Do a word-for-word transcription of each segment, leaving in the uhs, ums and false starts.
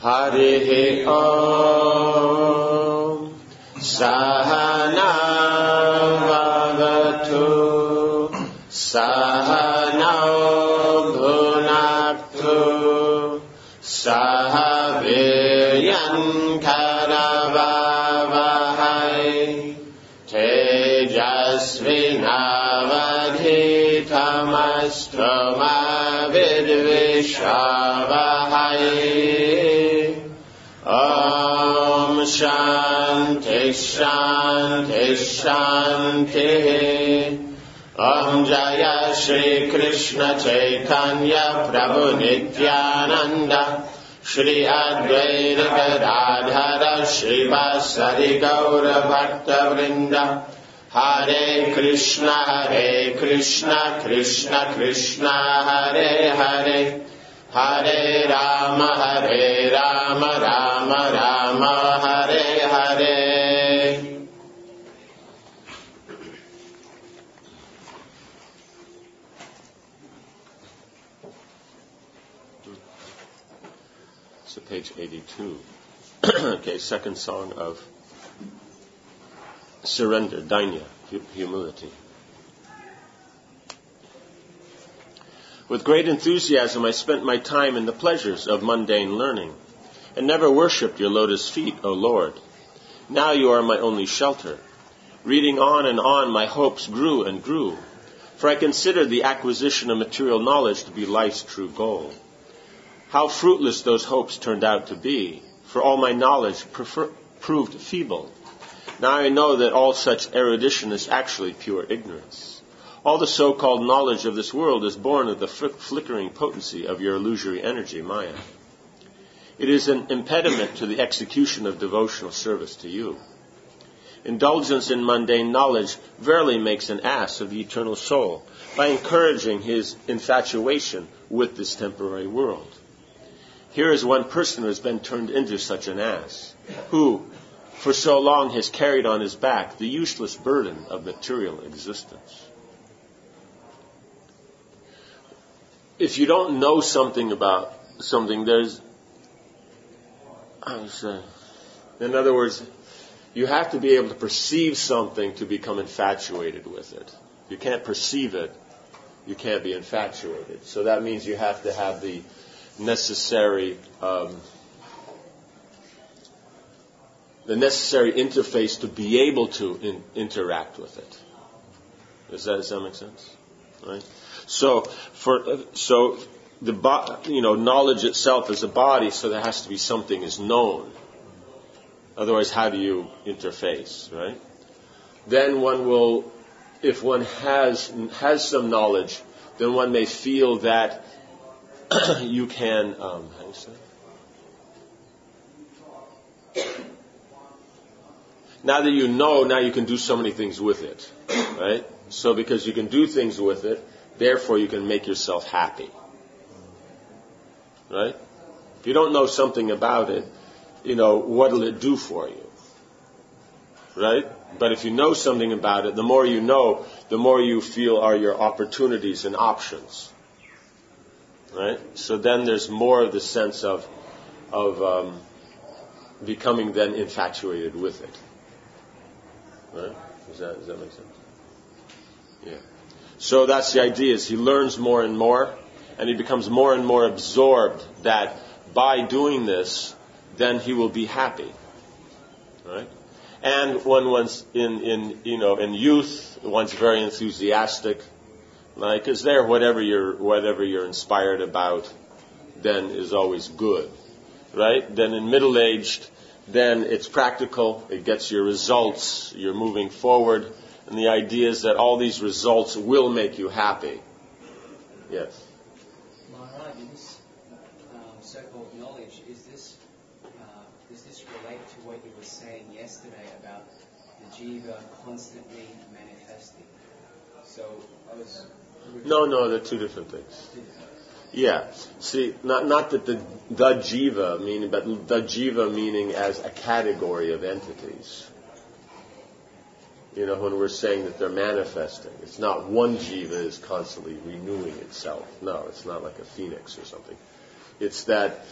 Harihi Om Sahana Bhavatu Sahana Bhunaktu Sahaviryan Karavavahai Tejasvinavadhitamastu ma vidvishavahai. Om Shanti Shanti Shanti. Om Jaya Shri Krishna Chaitanya Prabhu Nityananda Shri Advaita Gadadhara Shri Vasari Gaura Bhakta Vrinda. Hare Krishna Hare Krishna Krishna Krishna Hare Hare Hare Rama Hare Rama Rama Rama Hare Hare. So page eighty-two. Okay, second song of surrender, dainya, humility. With great enthusiasm I spent my time in the pleasures of mundane learning, and never worshipped your lotus feet, O Lord. Now you are my only shelter. Reading on and on, my hopes grew and grew, for I considered the acquisition of material knowledge to be life's true goal. How fruitless those hopes turned out to be, for all my knowledge prefer- proved feeble. Now I know that all such erudition is actually pure ignorance. All the so-called knowledge of this world is born of the fl- flickering potency of your illusory energy, Maya. It is an impediment to the execution of devotional service to you. Indulgence in mundane knowledge verily makes an ass of the eternal soul by encouraging his infatuation with this temporary world. Here is one person who has been turned into such an ass, who for so long has carried on his back the useless burden of material existence. If you don't know something about something, there's, I would say, in other words, you have to be able to perceive something to become infatuated with it. If you can't perceive it, you can't be infatuated. So that means you have to have the necessary, um, the necessary interface to be able to in, interact with it. Does that, does that make sense? Right? So, for so the bo- you know knowledge itself is a body, so there has to be something is known. Otherwise, how do you interface, right? Then one will, if one has has some knowledge, then one may feel that you can. Um, how do you say? Now that you know, now you can do so many things with it, right? So because you can do things with it, therefore you can make yourself happy, right? If you don't know something about it, you know, what'll it do for you, right? But if you know something about it, the more you know, the more you feel are your opportunities and options, right? So then there's more of the sense of of um, becoming then infatuated with it, right? Does that, does that make sense? Yeah. So that's the idea, is he learns more and more, and he becomes more and more absorbed that by doing this, then he will be happy. Right? And when one's in, in you know, in youth, one's very enthusiastic, like, is there whatever you're whatever you're inspired about, then is always good. Right? Then in middle aged, then it's practical, it gets your results, you're moving forward. And the idea is that all these results will make you happy. Yes? Maharaj, in this um, so-called knowledge, is this, uh, does this relate to what you were saying yesterday about the jiva constantly manifesting? So I was... No, no, they're two different things. Yeah. See, not not that the, the jiva meaning, but the jiva meaning as a category of entities. You know, when we're saying that they're manifesting, it's not one jiva is constantly renewing itself. No, it's not like a phoenix or something. It's that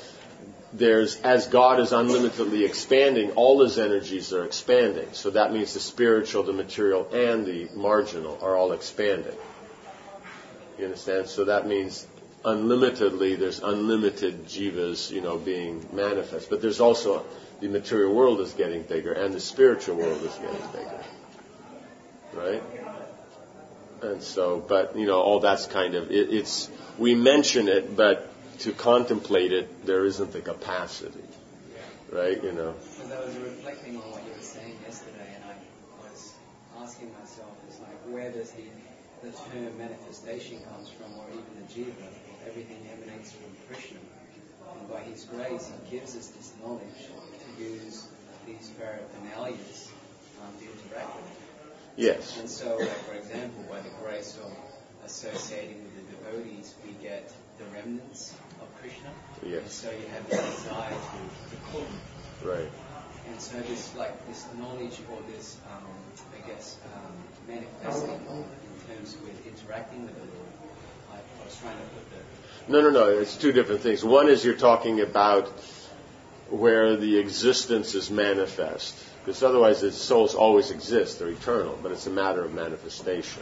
there's, as God is unlimitedly expanding, all his energies are expanding. So that means the spiritual, the material, and the marginal are all expanding. You understand? So that means unlimitedly, there's unlimited jivas, you know, being manifest. But there's also, the material world is getting bigger, and the spiritual world is getting bigger. Right? And so, but, you know, all that's kind of, it, it's, we mention it, but to contemplate it, there isn't the capacity. Right? You know. Because I was reflecting on what you were saying yesterday, and I was asking myself, it's like, where does the, the term manifestation comes from, or even the jiva? Everything emanates from Krishna. And by his grace, he gives us this knowledge to use these paraphernalias um, to interact with him. Yes. And so, like, for example, by the grace of associating with the devotees, we get the remnants of Krishna. Yes. And so you have the desire to, to cook. Right. And so this, like, this knowledge, or this, um, I guess, um, manifesting in terms with interacting with the Lord. I, I was trying to put the... No, no, no. It's two different things. One is you're talking about where the existence is manifest. Because otherwise the souls always exist, they're eternal, but it's a matter of manifestation.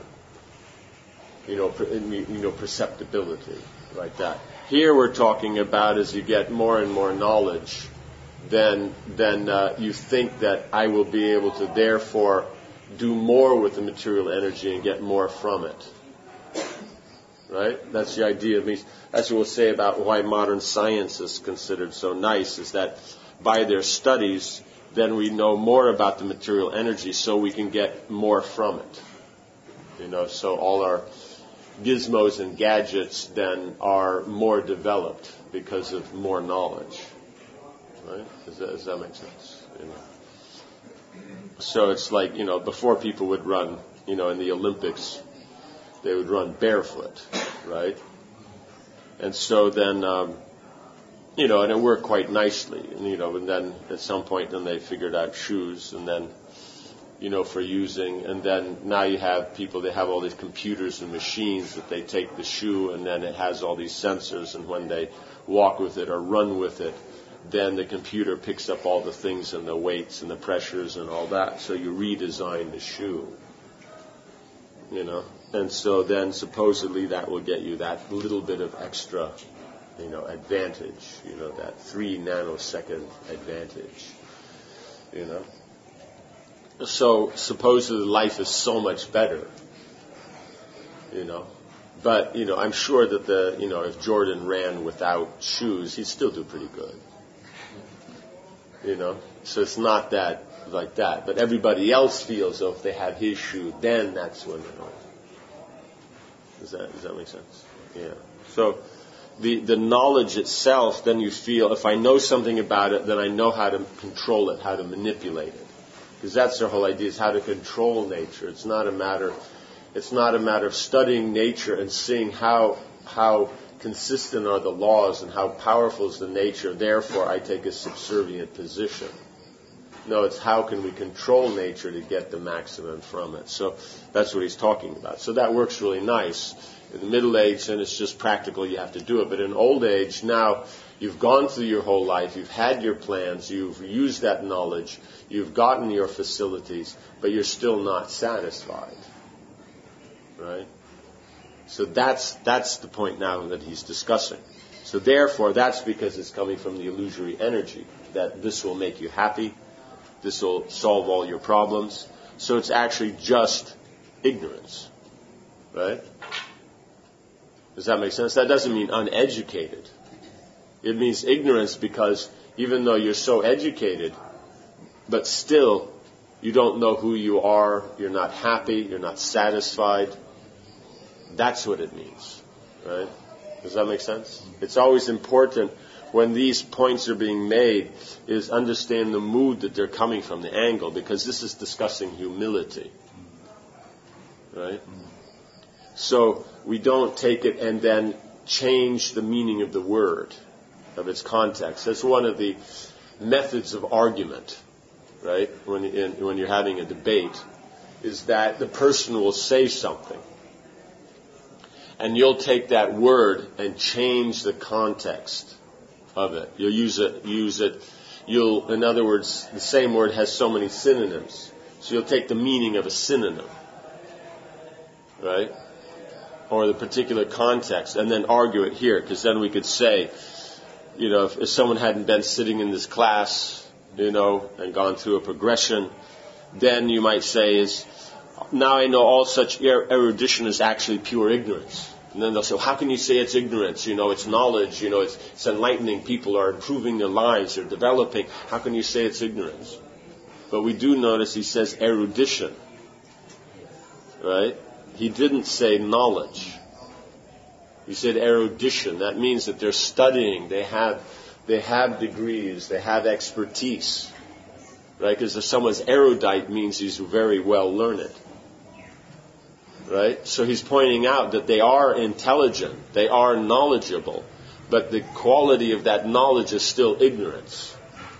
You know, per, you know, perceptibility, like that. Here we're talking about as you get more and more knowledge, then then uh, you think that I will be able to therefore do more with the material energy and get more from it. Right? That's the idea. It means, that's what we'll say about why modern science is considered so nice, is that by their studies, then we know more about the material energy, so we can get more from it. You know, so all our gizmos and gadgets then are more developed because of more knowledge. Right? Does that, does that make sense? You know? So it's like, you know, before people would run, you know, in the Olympics, they would run barefoot, right? And so then, um, you know, and it worked quite nicely. And, you know, and then at some point, then they figured out shoes, and then, you know, for using. And then now you have people, they have all these computers and machines that they take the shoe, and then it has all these sensors. And when they walk with it or run with it, then the computer picks up all the things and the weights and the pressures and all that. So you redesign the shoe, you know. And so then supposedly that will get you that little bit of extra, you know, advantage, you know, that three nanosecond advantage, you know. So supposedly life is so much better, you know. But, you know, I'm sure that the, you know, if Jordan ran without shoes, he'd still do pretty good. You know, so it's not that like that. But everybody else feels, though, if they have his shoe, then that's when, you know. Does that, does that make sense? Yeah. So the, the knowledge itself, then you feel, if I know something about it, then I know how to control it, how to manipulate it. Because that's their whole idea, is how to control nature. It's not a matter, it's not a matter of studying nature and seeing how, how consistent are the laws and how powerful is the nature, therefore I take a subservient position. No, it's how can we control nature to get the maximum from it. So that's what he's talking about. So that works really nice. In the middle age, then it's just practical, you have to do it. But in old age, now you've gone through your whole life, you've had your plans, you've used that knowledge, you've gotten your facilities, but you're still not satisfied. Right? So that's that's the point now that he's discussing. So therefore, that's because it's coming from the illusory energy, that this will make you happy, this will solve all your problems. So it's actually just ignorance. Right? Does that make sense? That doesn't mean uneducated. It means ignorance because even though you're so educated, but still you don't know who you are, you're not happy, you're not satisfied. That's what it means. Right? Does that make sense? It's always important when these points are being made is understand the mood that they're coming from, the angle, because this is discussing humility. Right? So we don't take it and then change the meaning of the word, of its context. That's one of the methods of argument, right? When, in, when you're having a debate, is that the person will say something, and you'll take that word and change the context of it. You'll use it, use it, you'll, in other words, the same word has so many synonyms. So you'll take the meaning of a synonym, right? Or the particular context, and then argue it here, because then we could say, you know, if, if someone hadn't been sitting in this class, you know, and gone through a progression, then you might say is, now I know all such er- erudition is actually pure ignorance. And then they'll say, well, how can you say it's ignorance? You know, it's knowledge, you know, it's, it's enlightening. People are improving their lives, they're developing. How can you say it's ignorance? But we do notice he says erudition, right? He didn't say knowledge. He said erudition. That means that they're studying, they have, they have degrees, they have expertise. Right? Because if someone's erudite means he's very well learned. Right? So he's pointing out that they are intelligent, they are knowledgeable, but the quality of that knowledge is still ignorance.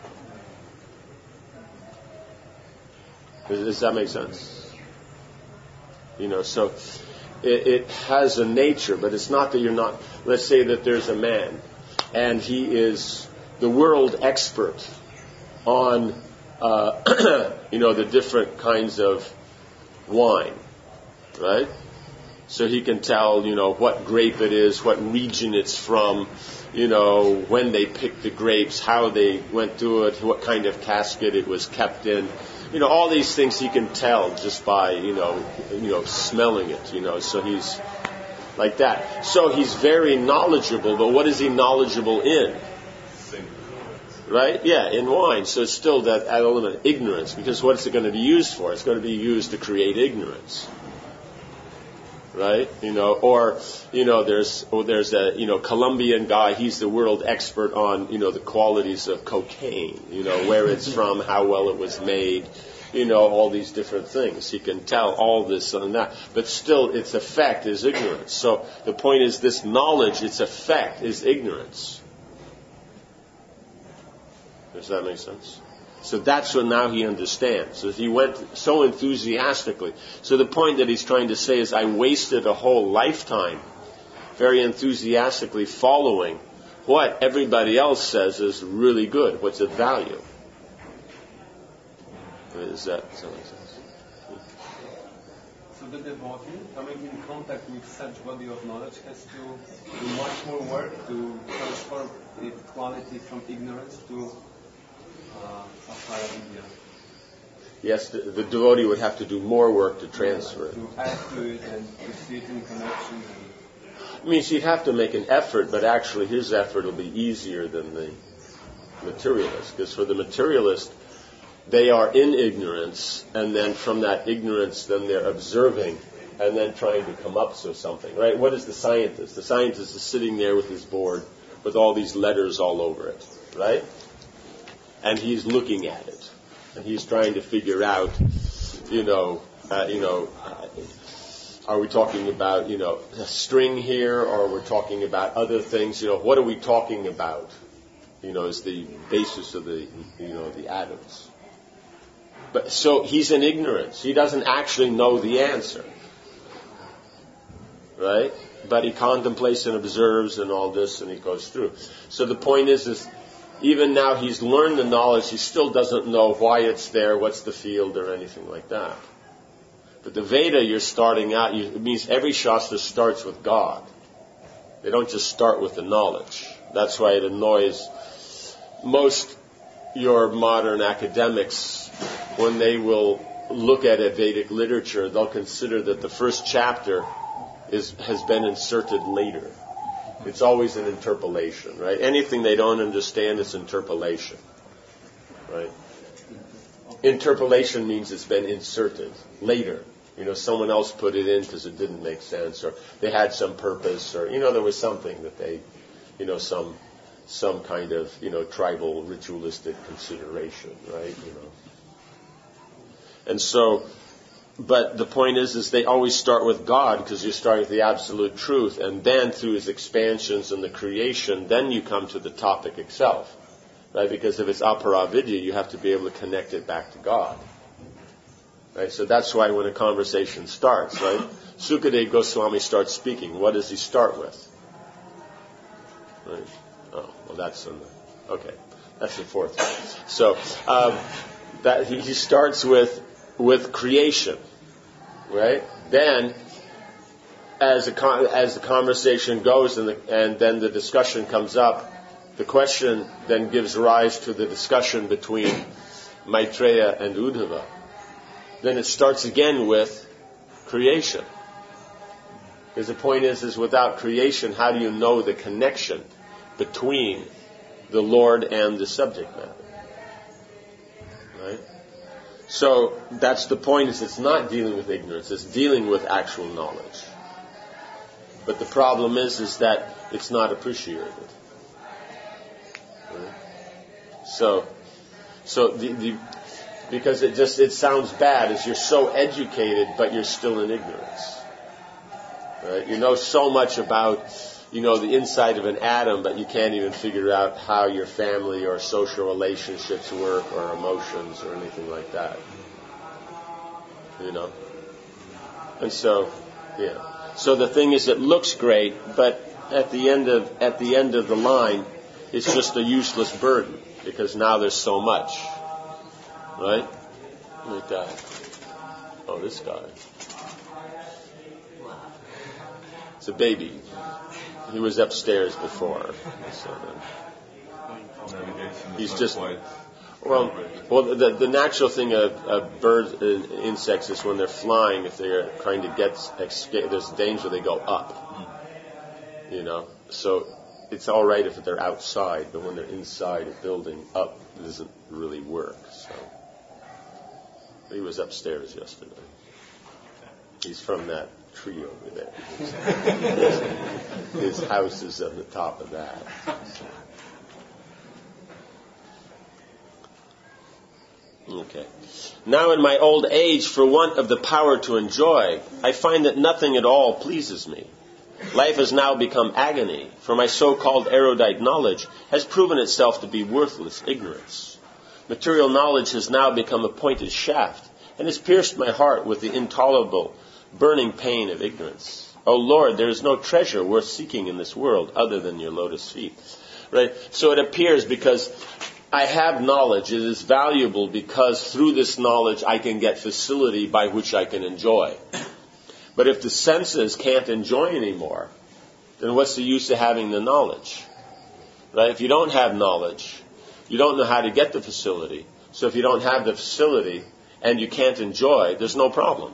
Does, does that make sense? You know, so it, it has a nature, but it's not that you're not. Let's say that there's a man, and he is the world expert on Uh, you know, the different kinds of wine, right? So he can tell, you know, what grape it is, what region it's from, you know, when they picked the grapes, how they went through it, what kind of casket it was kept in. You know, all these things he can tell just by, you know, you know, smelling it, you know, so he's like that. So he's very knowledgeable, but what is he knowledgeable in? Right? Yeah, in wine. So it's still that element of ignorance, because what's it going to be used for? It's going to be used to create ignorance. Right? You know, or, you know, there's, or there's a, you know, Colombian guy, he's the world expert on, you know, the qualities of cocaine, you know, where it's from, how well it was made, you know, all these different things. He can tell all this and that, but still its effect is ignorance. So the point is this knowledge, its effect is ignorance. Does that make sense? So that's what now he understands. So he went so enthusiastically. So the point that he's trying to say is, I wasted a whole lifetime very enthusiastically following what everybody else says is really good, what's of value. Does that, does that make sense? So the devotee coming in contact with such body of knowledge has to do much more work to transform its quality from ignorance to Uh, Vidya. Yes, the, the devotee would have to do more work to transfer it. To add to it and to see it in connection. It means he'd have to make an effort, but actually his effort will be easier than the materialist. Because for the materialist, they are in ignorance, and then from that ignorance, then they're observing, and then trying to come up with something. Right? What is the scientist? The scientist is sitting there with his board with all these letters all over it. Right? And he's looking at it, and he's trying to figure out, you know, uh, you know, uh, are we talking about, you know, a string here, or we're talking about other things? You know, what are we talking about? You know, is the basis of the, you know, the atoms. But so he's in ignorance. He doesn't actually know the answer, right? But he contemplates and observes and all this, and he goes through. So the point is, is even now he's learned the knowledge, he still doesn't know why it's there, what's the field, or anything like that. But the Veda, you're starting out, you, it means every Shastra starts with God. They don't just start with the knowledge. That's why it annoys most your modern academics when they will look at a Vedic literature. They'll consider that the first chapter is has been inserted later. It's always an interpolation, right? Anything they don't understand is interpolation, right? Interpolation means it's been inserted later. You know, someone else put it in because it didn't make sense, or they had some purpose, or, you know, there was something that they, you know, some some kind of, you know, tribal ritualistic consideration, right? You know. And so, but the point is, is they always start with God, because you're starting with the absolute truth, and then through his expansions and the creation, then you come to the topic itself, right? Because if it's aparavidya, you have to be able to connect it back to God, right? So that's why when a conversation starts, right? Sukadeva Goswami starts speaking. What does he start with? Right? Oh, well, that's in the, okay. That's the fourth one. So um, that he, he starts with with creation, right? Then, as the con- as the conversation goes and the, and then the discussion comes up, the question then gives rise to the discussion between Maitreya and Uddhava. Then it starts again with creation. Because the point is, is without creation, how do you know the connection between the Lord and the subject matter? Right? So that's the point, is it's not dealing with ignorance, it's dealing with actual knowledge. But the problem is, is that it's not appreciated. Right? So, so the, the because it just it sounds bad, as you're so educated, but you're still in ignorance. Right? You know so much about, you know, the inside of an atom, but you can't even figure out how your family or social relationships work, or emotions, or anything like that. You know? And so, yeah. So the thing is, it looks great, but at the end of at the end of the line, it's just a useless burden, because now there's so much. Right? Like that. Oh, this guy. It's a baby. He was upstairs before. So he's just well. Well, the the natural thing of, of birds and insects is when they're flying, if they're trying to get escape, there's danger, they go up. You know, so it's all right if they're outside, but when they're inside a building, up doesn't really work. So he was upstairs yesterday. He's from that tree over there. His, his house is on the top of that. Okay. Now in my old age, for want of the power to enjoy, I find that nothing at all pleases me. Life has now become agony, for my so-called erudite knowledge has proven itself to be worthless ignorance. Material knowledge has now become a pointed shaft, and has pierced my heart with the intolerable, burning pain of ignorance. O Lord, there is no treasure worth seeking in this world other than your lotus feet. Right? So it appears, because I have knowledge, it is valuable because through this knowledge I can get facility by which I can enjoy. But if the senses can't enjoy anymore, then what's the use of having the knowledge? Right? If you don't have knowledge, you don't know how to get the facility. So if you don't have the facility and you can't enjoy, there's no problem.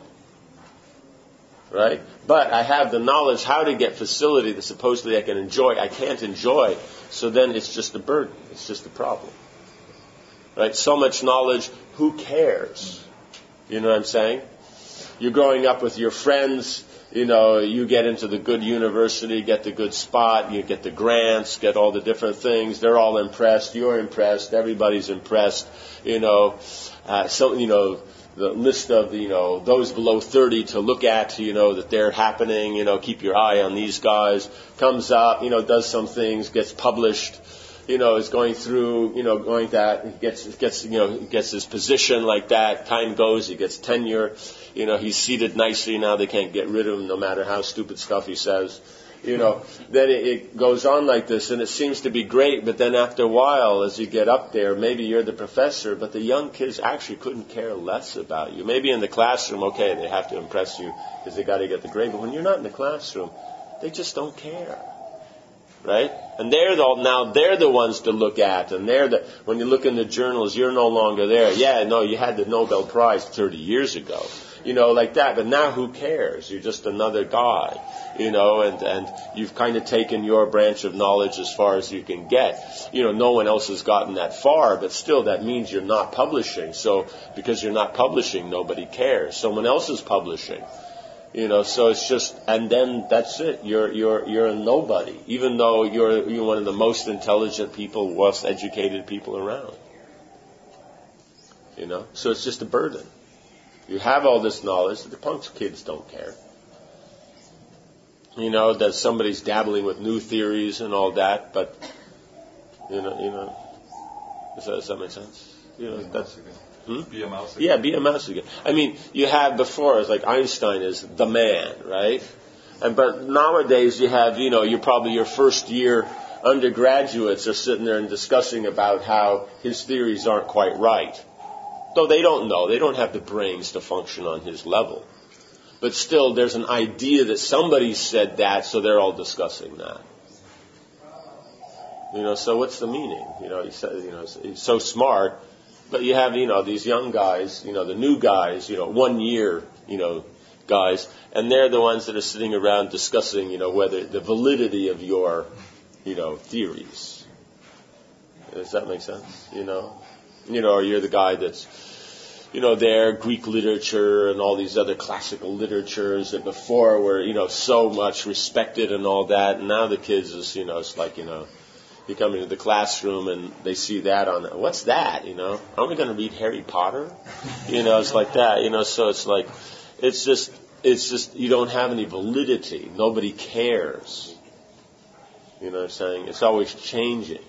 Right? But I have the knowledge how to get facility that supposedly I can enjoy. I can't enjoy, so then it's just a burden. It's just a problem. Right? So much knowledge, who cares? You know what I'm saying? You're growing up with your friends, you know, you get into the good university, get the good spot, you get the grants, get all the different things. They're all impressed. You're impressed. Everybody's impressed. You know, uh, so, you know, the list of, you know, those below thirty to look at, you know, that they're happening, you know, keep your eye on these guys, comes up, you know, does some things, gets published, you know, is going through, you know, going that, gets, gets, you know, gets his position like that, time goes, he gets tenure, you know, he's seated nicely now, they can't get rid of him no matter how stupid stuff he says. You know, then it, it goes on like this, and it seems to be great, but then after a while, as you get up there, maybe you're the professor, but the young kids actually couldn't care less about you. Maybe in the classroom, okay, they have to impress you because they got to get the grade, but when you're not in the classroom, they just don't care. Right? And they're the, now they're the ones to look at, and they're the, when you look in the journals, you're no longer there. Yeah, no, you had the Nobel Prize thirty years ago. You know, like that. But now who cares? You're just another guy, you know, and, and you've kind of taken your branch of knowledge as far as you can get. You know, no one else has gotten that far, but still that means you're not publishing. So because you're not publishing, nobody cares. Someone else is publishing. You know, so it's just, and then that's it. You're you're you're a nobody, even though you're you're one of the most intelligent people, most educated people around. You know, so it's just a burden. You have all this knowledge. The punk kids don't care. You know that somebody's dabbling with new theories and all that, but you know, you know, does that, does that make sense? You know, that's. Hmm? Be a mouse again. Yeah, be a mouse again. I mean, you have before, it's like Einstein is the man, right? And but nowadays you have, you know, you're probably your first year undergraduates are sitting there and discussing about how his theories aren't quite right. Though they don't know. They don't have the brains to function on his level. But still, there's an idea that somebody said that, so they're all discussing that. You know, so what's the meaning? You know, he said, you know, he's so smart, but you have, you know, these young guys, you know, the new guys, you know, one year, you know, guys, and they're the ones that are sitting around discussing, you know, whether the validity of your, you know, theories. Does that make sense? You know, you know, or you're the guy that's, you know, there, Greek literature and all these other classical literatures that before were, you know, so much respected and all that, and now the kids is, you know, it's like, you know, you come into the classroom and they see that on, what's that, you know? Aren't we going to read Harry Potter? You know, it's like that, you know, so it's like, it's just, it's just, you don't have any validity. Nobody cares. You know what I'm saying? It's always changing.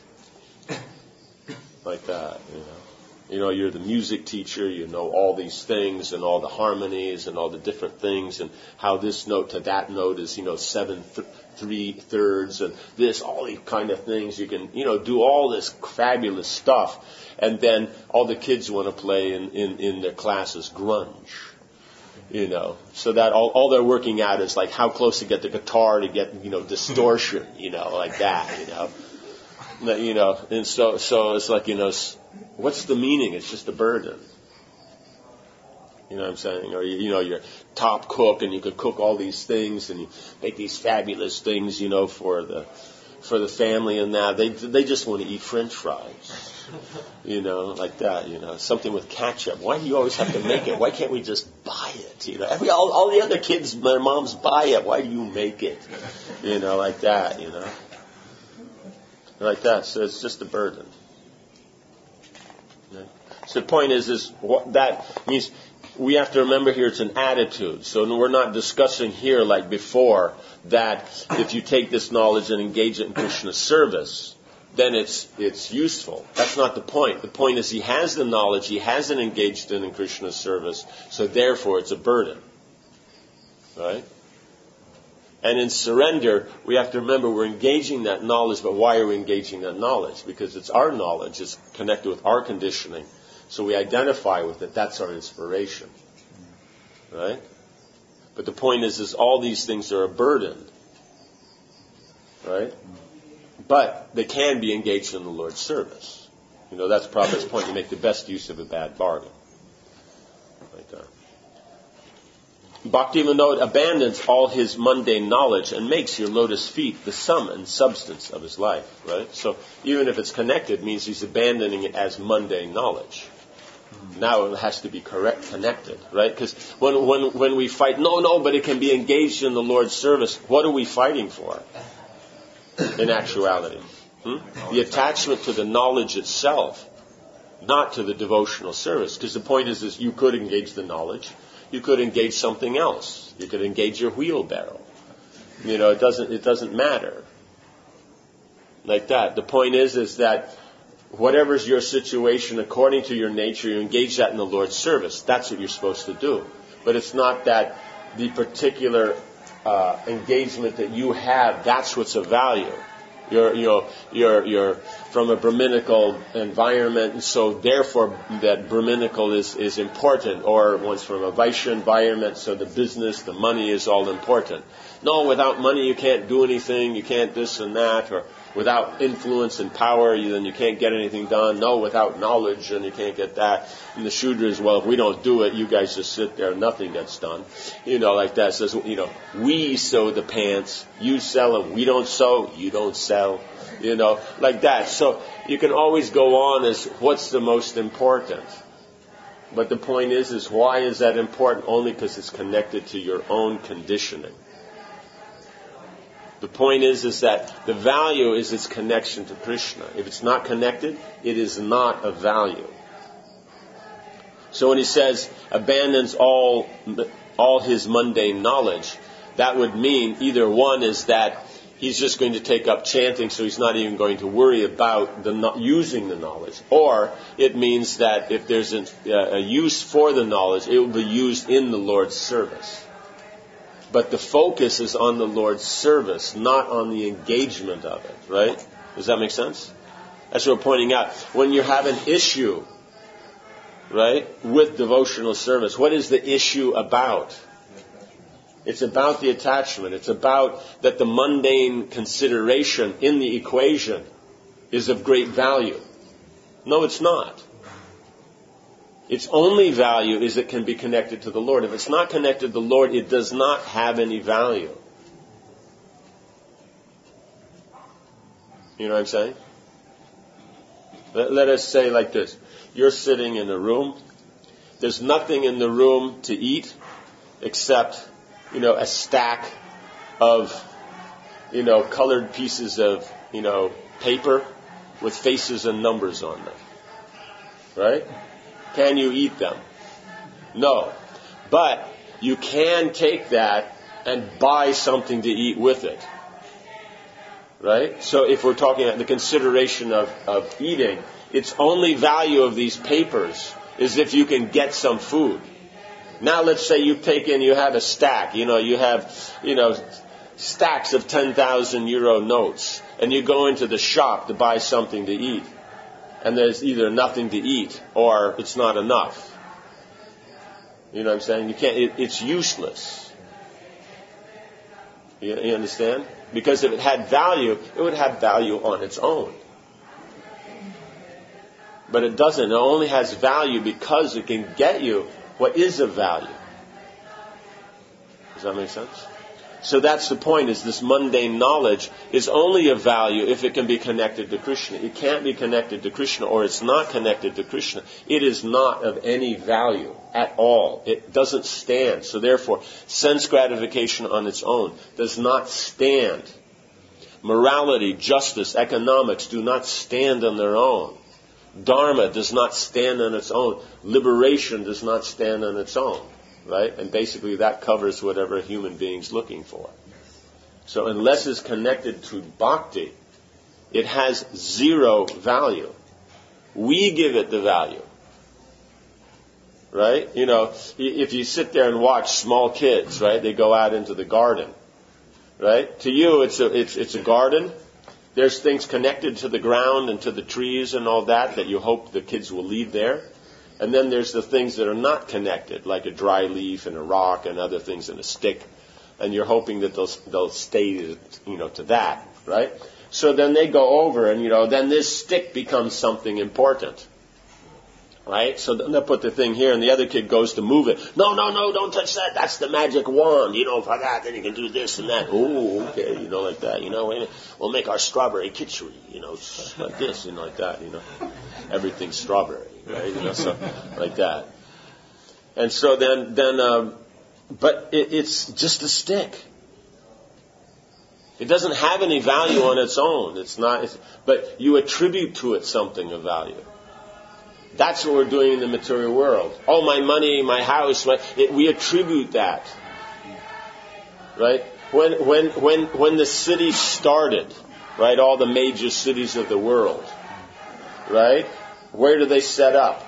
Like that, you know. You know, you're the music teacher, you know all these things and all the harmonies and all the different things and how this note to that note is, you know, seven, th- three thirds and this, all these kind of things. You can, you know, do all this fabulous stuff. And then all the kids want to play in, in, in their classes grunge. You know, so that all, all they're working at is like how close to get the guitar to get, you know, distortion, you know, like that, you know. You know, and so, so it's like, you know, what's the meaning? It's just a burden. You know what I'm saying? Or, you, you know, you're top cook and you could cook all these things and you make these fabulous things, you know, for the, for the family and that. They, they just want to eat French fries. You know, like that, you know, something with ketchup. Why do you always have to make it? Why can't we just buy it? You know, every, all, all the other kids, their moms buy it. Why do you make it? You know, like that, you know. Like that, so it's just a burden. Okay. So the point is, is what that means we have to remember here it's an attitude. So we're not discussing here like before that if you take this knowledge and engage it in Krishna service, then it's it's useful. That's not the point. The point is he has the knowledge, he hasn't engaged in, in Krishna service, so therefore it's a burden. Right? And in surrender, we have to remember we're engaging that knowledge, but why are we engaging that knowledge? Because it's our knowledge, it's connected with our conditioning. So we identify with it, that's our inspiration. Right? But the point is, is all these things are a burden. Right? But they can be engaged in the Lord's service. You know, that's Prabhupada's point. You make the best use of a bad bargain. Like that. Bhaktivinoda abandons all his mundane knowledge and makes your lotus feet the sum and substance of his life, right? So even if it's connected, it means he's abandoning it as mundane knowledge. Now it has to be correct, connected, right? Because when, when, when we fight, no, no, but it can be engaged in the Lord's service, what are we fighting for in actuality? Hmm? The attachment to the knowledge itself, not to the devotional service. Because the point is, is you could engage the knowledge. You could engage something else. You could engage your wheelbarrow. You know, it doesn't it doesn't matter. Like that. The point is is that whatever's your situation, according to your nature, you engage that in the Lord's service. That's what you're supposed to do. But it's not that the particular uh, engagement that you have, that's what's of value. You're, you know, you're, you're from a Brahminical environment, and so therefore that Brahminical is, is important. Or one's from a Vaishya environment, so the business, the money is all important. No, without money you can't do anything, you can't this and that, or without influence and power, you, then you can't get anything done. No, without knowledge, then you can't get that. And the Shudras, well, if we don't do it, you guys just sit there, nothing gets done. You know, like that. Says, you know, we sew the pants, you sell them. We don't sew, you don't sell. You know, like that. So you can always go on as what's the most important. But the point is, is why is that important? Only because it's connected to your own conditioning. The point is, is that the value is its connection to Krishna. If it's not connected, it is not of value. So when he says abandons all all his mundane knowledge, that would mean either one is that he's just going to take up chanting, so he's not even going to worry about the no- using the knowledge. Or it means that if there's an, uh, a use for the knowledge, it will be used in the Lord's service. But the focus is on the Lord's service, not on the engagement of it, right? Does that make sense? That's what we're pointing out. When you have an issue, right, with devotional service, what is the issue about? It's about the attachment. It's about that the mundane consideration in the equation is of great value. No, it's not. Its only value is it can be connected to the Lord. If it's not connected to the Lord, it does not have any value. You know what I'm saying? Let, let us say like this. You're sitting in a room. There's nothing in the room to eat except, you know, a stack of, you know, colored pieces of, you know, paper with faces and numbers on them. Right? Can you eat them? No. But you can take that and buy something to eat with it. Right? So if we're talking about the consideration of, of eating, its only value of these papers is if you can get some food. Now let's say you take in, you have a stack, you know, you have, you know, stacks of ten thousand euro notes, and you go into the shop to buy something to eat. And there's either nothing to eat or it's not enough. You know what I'm saying? You can't. It, it's useless. You, you understand? Because if it had value, it would have value on its own. But it doesn't. It only has value because it can get you what is of value. Does that make sense? So that's the point, is this mundane knowledge is only of value if it can be connected to Krishna. It can't be connected to Krishna, or it's not connected to Krishna. It is not of any value at all. It doesn't stand. So therefore, sense gratification on its own does not stand. Morality, justice, economics do not stand on their own. Dharma does not stand on its own. Liberation does not stand on its own. Right? And basically that covers whatever a human being's looking for. So unless it's connected to bhakti, it has zero value. We give it the value. Right? You know, if you sit there and watch small kids, right, they go out into the garden. Right? To you, it's a, it's, it's a garden. There's things connected to the ground and to the trees and all that that you hope the kids will leave there. And then there's the things that are not connected, like a dry leaf and a rock and other things and a stick. And you're hoping that they'll, they'll stay, you know, to that, right? So then they go over and, you know, then this stick becomes something important. Right? So then they'll put the thing here and the other kid goes to move it. No, no, no, don't touch that. That's the magic wand. You know, for that, then you can do this and that. Oh, okay, you know, like that. You know, wait a minute. We'll make our strawberry kitchery, you know, like this, you know, like that, you know. Everything's strawberry. Right, you know, so like that, and so then, then, um, but it, it's just a stick. It doesn't have any value on its own. It's not, it's, but you attribute to it something of value. That's what we're doing in the material world. Oh, my money, my house, my, it, we attribute that. Right? When, when, when, when the city started, right, all the major cities of the world, right? Where do they set up?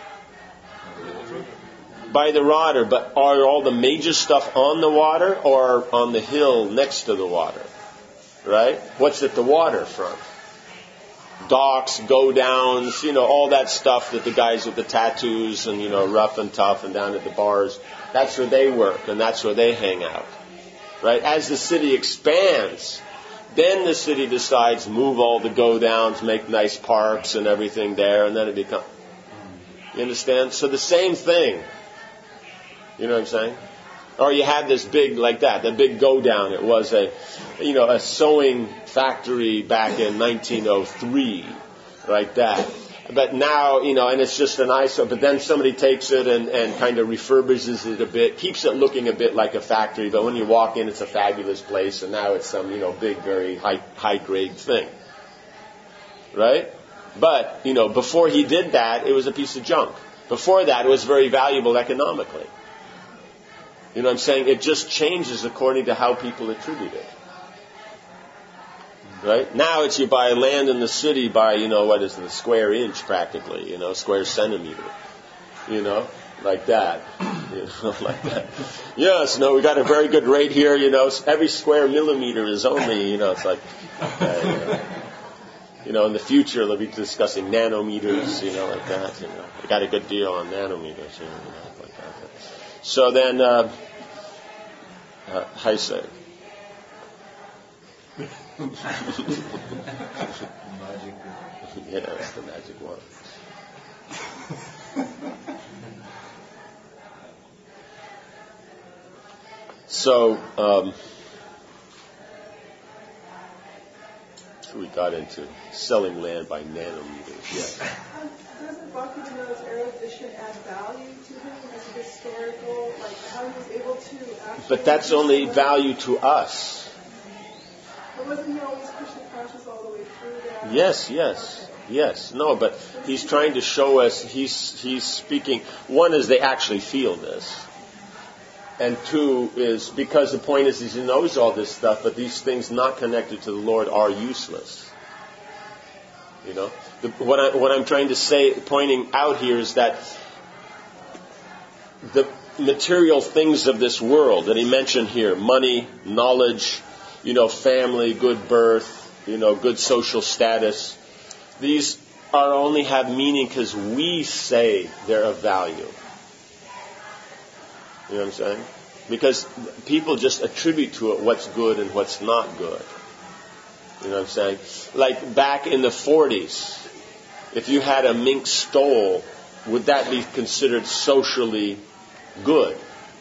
By the water. But are all the major stuff on the water or on the hill next to the water? Right? What's at the waterfront? Docks, go-downs, you know, all that stuff that the guys with the tattoos and, you know, rough and tough and down at the bars, that's where they work and that's where they hang out. Right? As the city expands, then the city decides move all the go-downs, make nice parks and everything there, and then it becomes... You understand? So the same thing. You know what I'm saying? Or you had this big, like that, the big go-down. It was a, you know, a sewing factory back in nineteen oh three, like that. But now, you know, and it's just an eyesore, but then somebody takes it and, and kind of refurbishes it a bit, keeps it looking a bit like a factory, but when you walk in, it's a fabulous place, and now it's some, you know, big, very high, high-grade thing. Right? But, you know, before he did that, it was a piece of junk. Before that, it was very valuable economically. You know what I'm saying? It just changes according to how people attribute it. Right? Now it's you buy land in the city by, you know, what is it, a square inch practically, you know, square centimeter. You know, like that. You know, like that. Yes, no, we got a very good rate here. You know, every square millimeter is only, you know, it's like, uh, you know, you know, in the future they'll be discussing nanometers, you know, like that. You know, we got a good deal on nanometers, you know, like that. So then, uh, uh, how you say? Yeah, that's the magic one. So, um, we got into selling land by nanometers. Yeah. Um, doesn't Bhaktivinoda's erudition add value to him as a historical, like how he was able to actually... But that's only value to us. But wasn't he always Krishna conscious all the way through that? Yes, yes, yes. No, but he's trying to show us, he's he's speaking, one is they actually feel this. And two is, because the point is he knows all this stuff, but these things not connected to the Lord are useless. You know? The, what, I, what I'm trying to say, pointing out here is that the material things of this world that he mentioned here, money, knowledge, you know, family, good birth, you know, good social status, these are only have meaning because we say they're of value. You know what I'm saying? Because people just attribute to it what's good and what's not good. You know what I'm saying? Like back in the forties, if you had a mink stole, would that be considered socially good?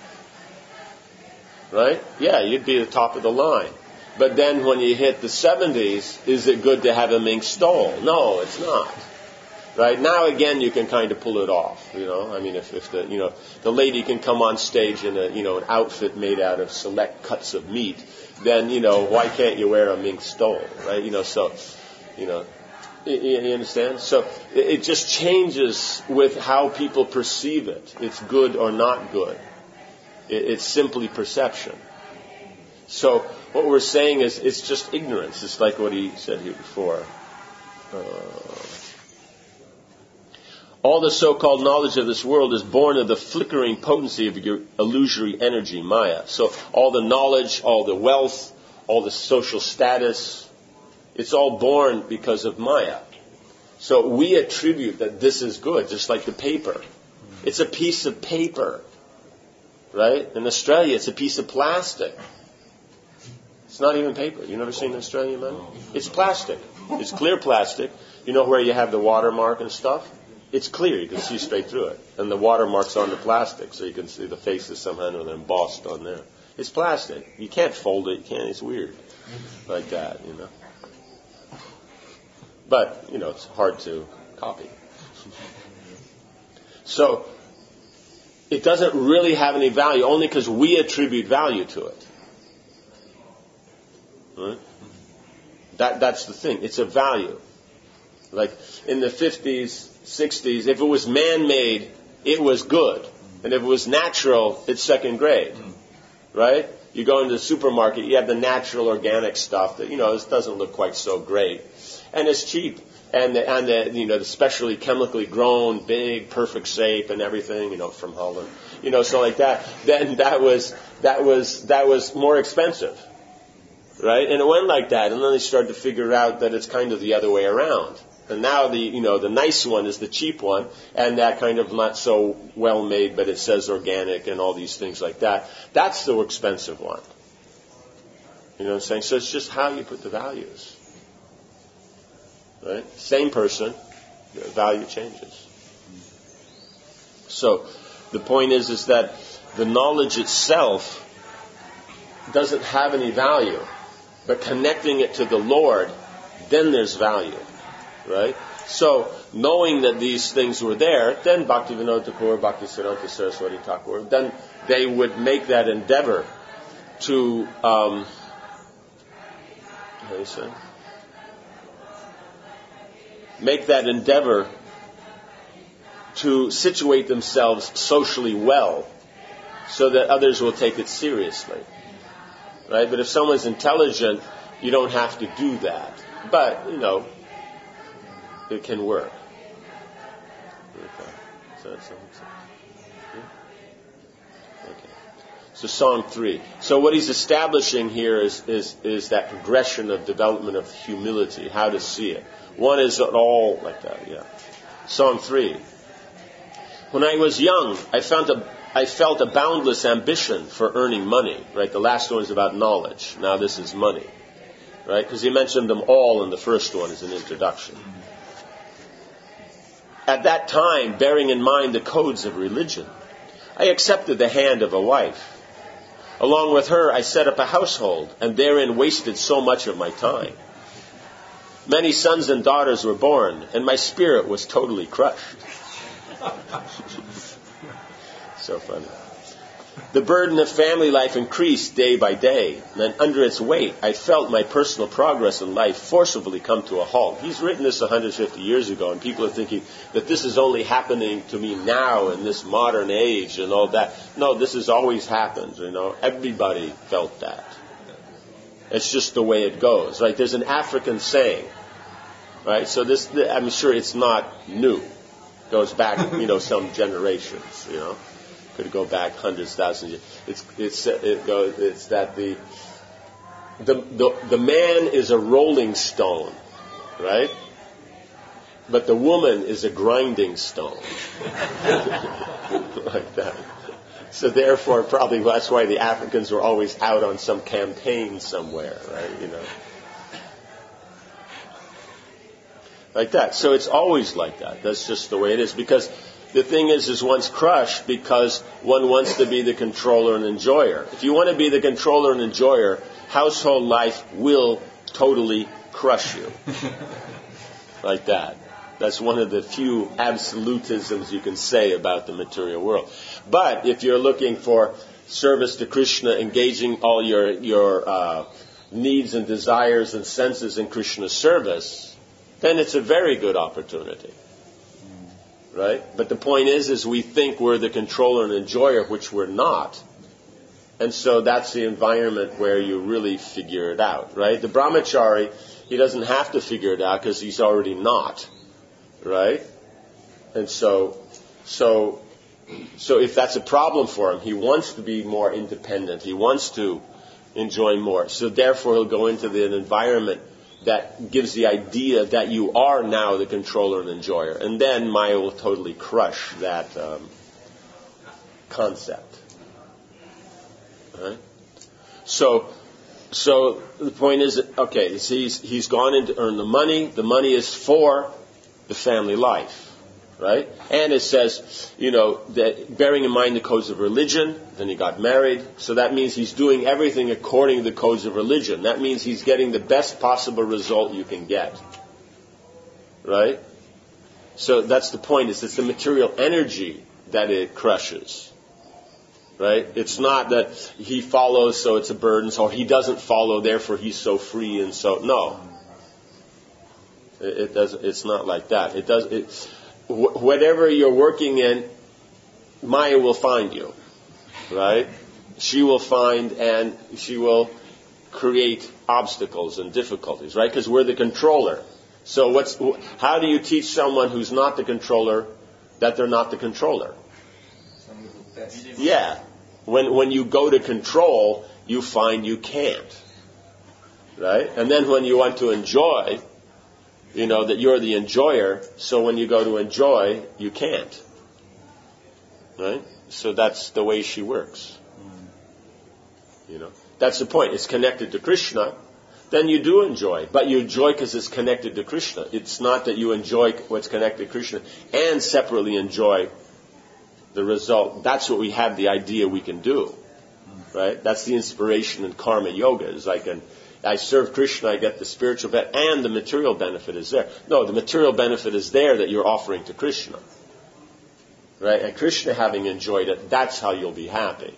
Right? Yeah, you'd be the top of the line. But then when you hit the seventies, is it good to have a mink stole? No, it's not. Right? Now again you can kind of pull it off, you know. I mean if, if the you know the lady can come on stage in a you know an outfit made out of select cuts of meat, then you know why can't you wear a mink stole, right? You know, so you know you, you understand? So it, it just changes with how people perceive it. It's good or not good. It, it's simply perception. So what we're saying is it's just ignorance. It's like what he said here before. Uh, All the so-called knowledge of this world is born of the flickering potency of your illusory energy, Maya. So all the knowledge, all the wealth, all the social status, it's all born because of Maya. So we attribute that this is good, just like the paper. It's a piece of paper, right? In Australia, it's a piece of plastic. It's not even paper. You never seen an Australian man? It's plastic. It's clear plastic. You know where you have the watermark and stuff? It's clear. You can see straight through it. And the watermark's on the plastic, so you can see the faces somehow embossed on there. It's plastic. You can't fold it. You can't. It's weird. Like that, you know. But, you know, it's hard to copy. So, it doesn't really have any value, only because we attribute value to it. Right? That, that's the thing. It's a value. Like, in the fifties, sixties, if it was man-made, it was good. And if it was natural, it's second grade. Right? You go into the supermarket, you have the natural organic stuff that, you know, this doesn't look quite so great. And it's cheap. And the, and the, you know, the specially chemically grown, big, perfect shape and everything, you know, from Holland. You know, so like that. Then that was, that was, that was more expensive. Right? And it went like that. And then they started to figure out that it's kind of the other way around. And now the, you know, the nice one is the cheap one, and that kind of not so well made, but it says organic and all these things like that. That's the expensive one. You know what I'm saying? So it's just how you put the values. Right? Same person, the value changes. So the point is, is that the knowledge itself doesn't have any value, but connecting it to the Lord, then there's value. Right? So, knowing that these things were there, then Bhaktivinoda Thakur, Bhaktisiddhanta Saraswati Thakur, then they would make that endeavor to, um, how do you say? Make that endeavor to situate themselves socially well, so that others will take it seriously. Right? But if someone's intelligent, you don't have to do that. But, you know, it can work. Okay. So that's something. Yeah. So Song three. So what he's establishing here is, is, is that progression of development of humility, how to see it. One is at all like that, yeah. Song three. When I was young, I found a, I felt a boundless ambition for earning money, right? The last one is about knowledge. Now this is money, right? Because he mentioned them all in the first one as an introduction. At that time, bearing in mind the codes of religion, I accepted the hand of a wife. Along with her, I set up a household, and therein wasted so much of my time. Many sons and daughters were born, and my spirit was totally crushed. So funny. The burden of family life increased day by day, and under its weight, I felt my personal progress in life forcibly come to a halt. He's written this one hundred fifty years ago, and people are thinking that this is only happening to me now in this modern age and all that. No, this has always happened, you know. Everybody felt that. It's just the way it goes, right? There's an African saying, right? So this, I'm sure it's not new. It goes back, you know, some generations, you know. Could go back hundreds, thousands years. It's it's it goes. It's that the the the the man is a rolling stone, right? But the woman is a grinding stone, like that. So therefore, probably that's why the Africans were always out on some campaign somewhere, right? You know, like that. So it's always like that. That's just the way it is, because the thing is, is one's crushed because one wants to be the controller and enjoyer. If you want to be the controller and enjoyer, household life will totally crush you. Like that. That's one of the few absolutisms you can say about the material world. But if you're looking for service to Krishna, engaging all your, your uh, needs and desires and senses in Krishna's service, then it's a very good opportunity. Right? But the point is, is we think we're the controller and enjoyer, which we're not. And so that's the environment where you really figure it out, right? The brahmachari, he doesn't have to figure it out because he's already not, right? And so, so, so if that's a problem for him, he wants to be more independent. He wants to enjoy more. So therefore he'll go into the, an environment that gives the idea that you are now the controller and enjoyer. And then Maya will totally crush that um, concept. Right? So, so the point is, okay, so he's, he's gone in to earn the money. The money is for the family life. Right? And it says, you know, that bearing in mind the codes of religion, then he got married. So that means he's doing everything according to the codes of religion. That means he's getting the best possible result you can get. Right? So that's the point, is it's the material energy that it crushes. Right? It's not that he follows so it's a burden, or he doesn't follow, therefore he's so free and so, no. It, it doesn't, it's not like that. It does, it, whatever you're working in, Maya will find you, right? She will find and she will create obstacles and difficulties, right? Because we're the controller. So what's, how do you teach someone who's not the controller that they're not the controller? Yeah. When, when you go to control, you find you can't, right? And then when you want to enjoy, you know, that you're the enjoyer, so when you go to enjoy, you can't. Right? So that's the way she works. You know, that's the point. It's connected to Krishna. Then you do enjoy. But you enjoy because it's connected to Krishna. It's not that you enjoy what's connected to Krishna and separately enjoy the result. That's what we have the idea we can do. Right? That's the inspiration in karma yoga. Is like an I serve Krishna, I get the spiritual benefit, and the material benefit is there. No, the material benefit is there that you're offering to Krishna. Right? And Krishna having enjoyed it, that's how you'll be happy.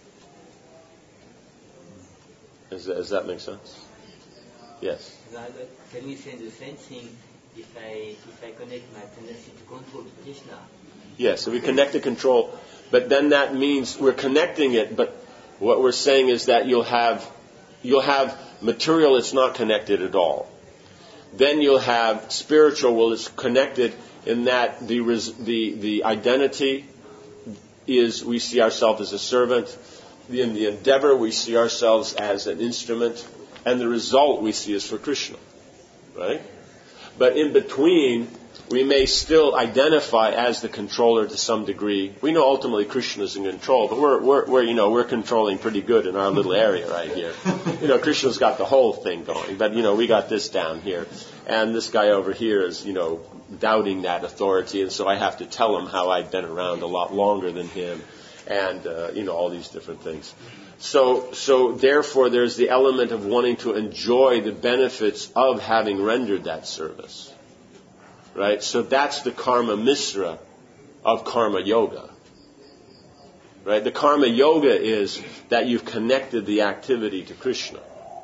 Does, does that make sense? Yes? Can we say the same thing if I if I connect my tendency to control to Krishna? Yes, so we connect the control, but then that means we're connecting it, but what we're saying is that you'll have you'll have material that's not connected at all. Then you'll have spiritual, well, it's connected in that the the the identity is we see ourselves as a servant. in the endeavor we see ourselves as an instrument, and the result we see as for Krishna. Right? But in between, we may still identify as the controller to some degree. We know ultimately Krishna is in control, but we're, we're, we're, you know, we're controlling pretty good in our little area right here. You know, Krishna's got the whole thing going, but, you know, we got this down here. And this guy over here is, you know, doubting that authority, and so I have to tell him how I've been around a lot longer than him, and, uh, you know, all these different things. So, so therefore, there's the element of wanting to enjoy the benefits of having rendered that service. Right? So that's the karma misra of karma yoga. Right? The karma yoga is that you've connected the activity to Krishna.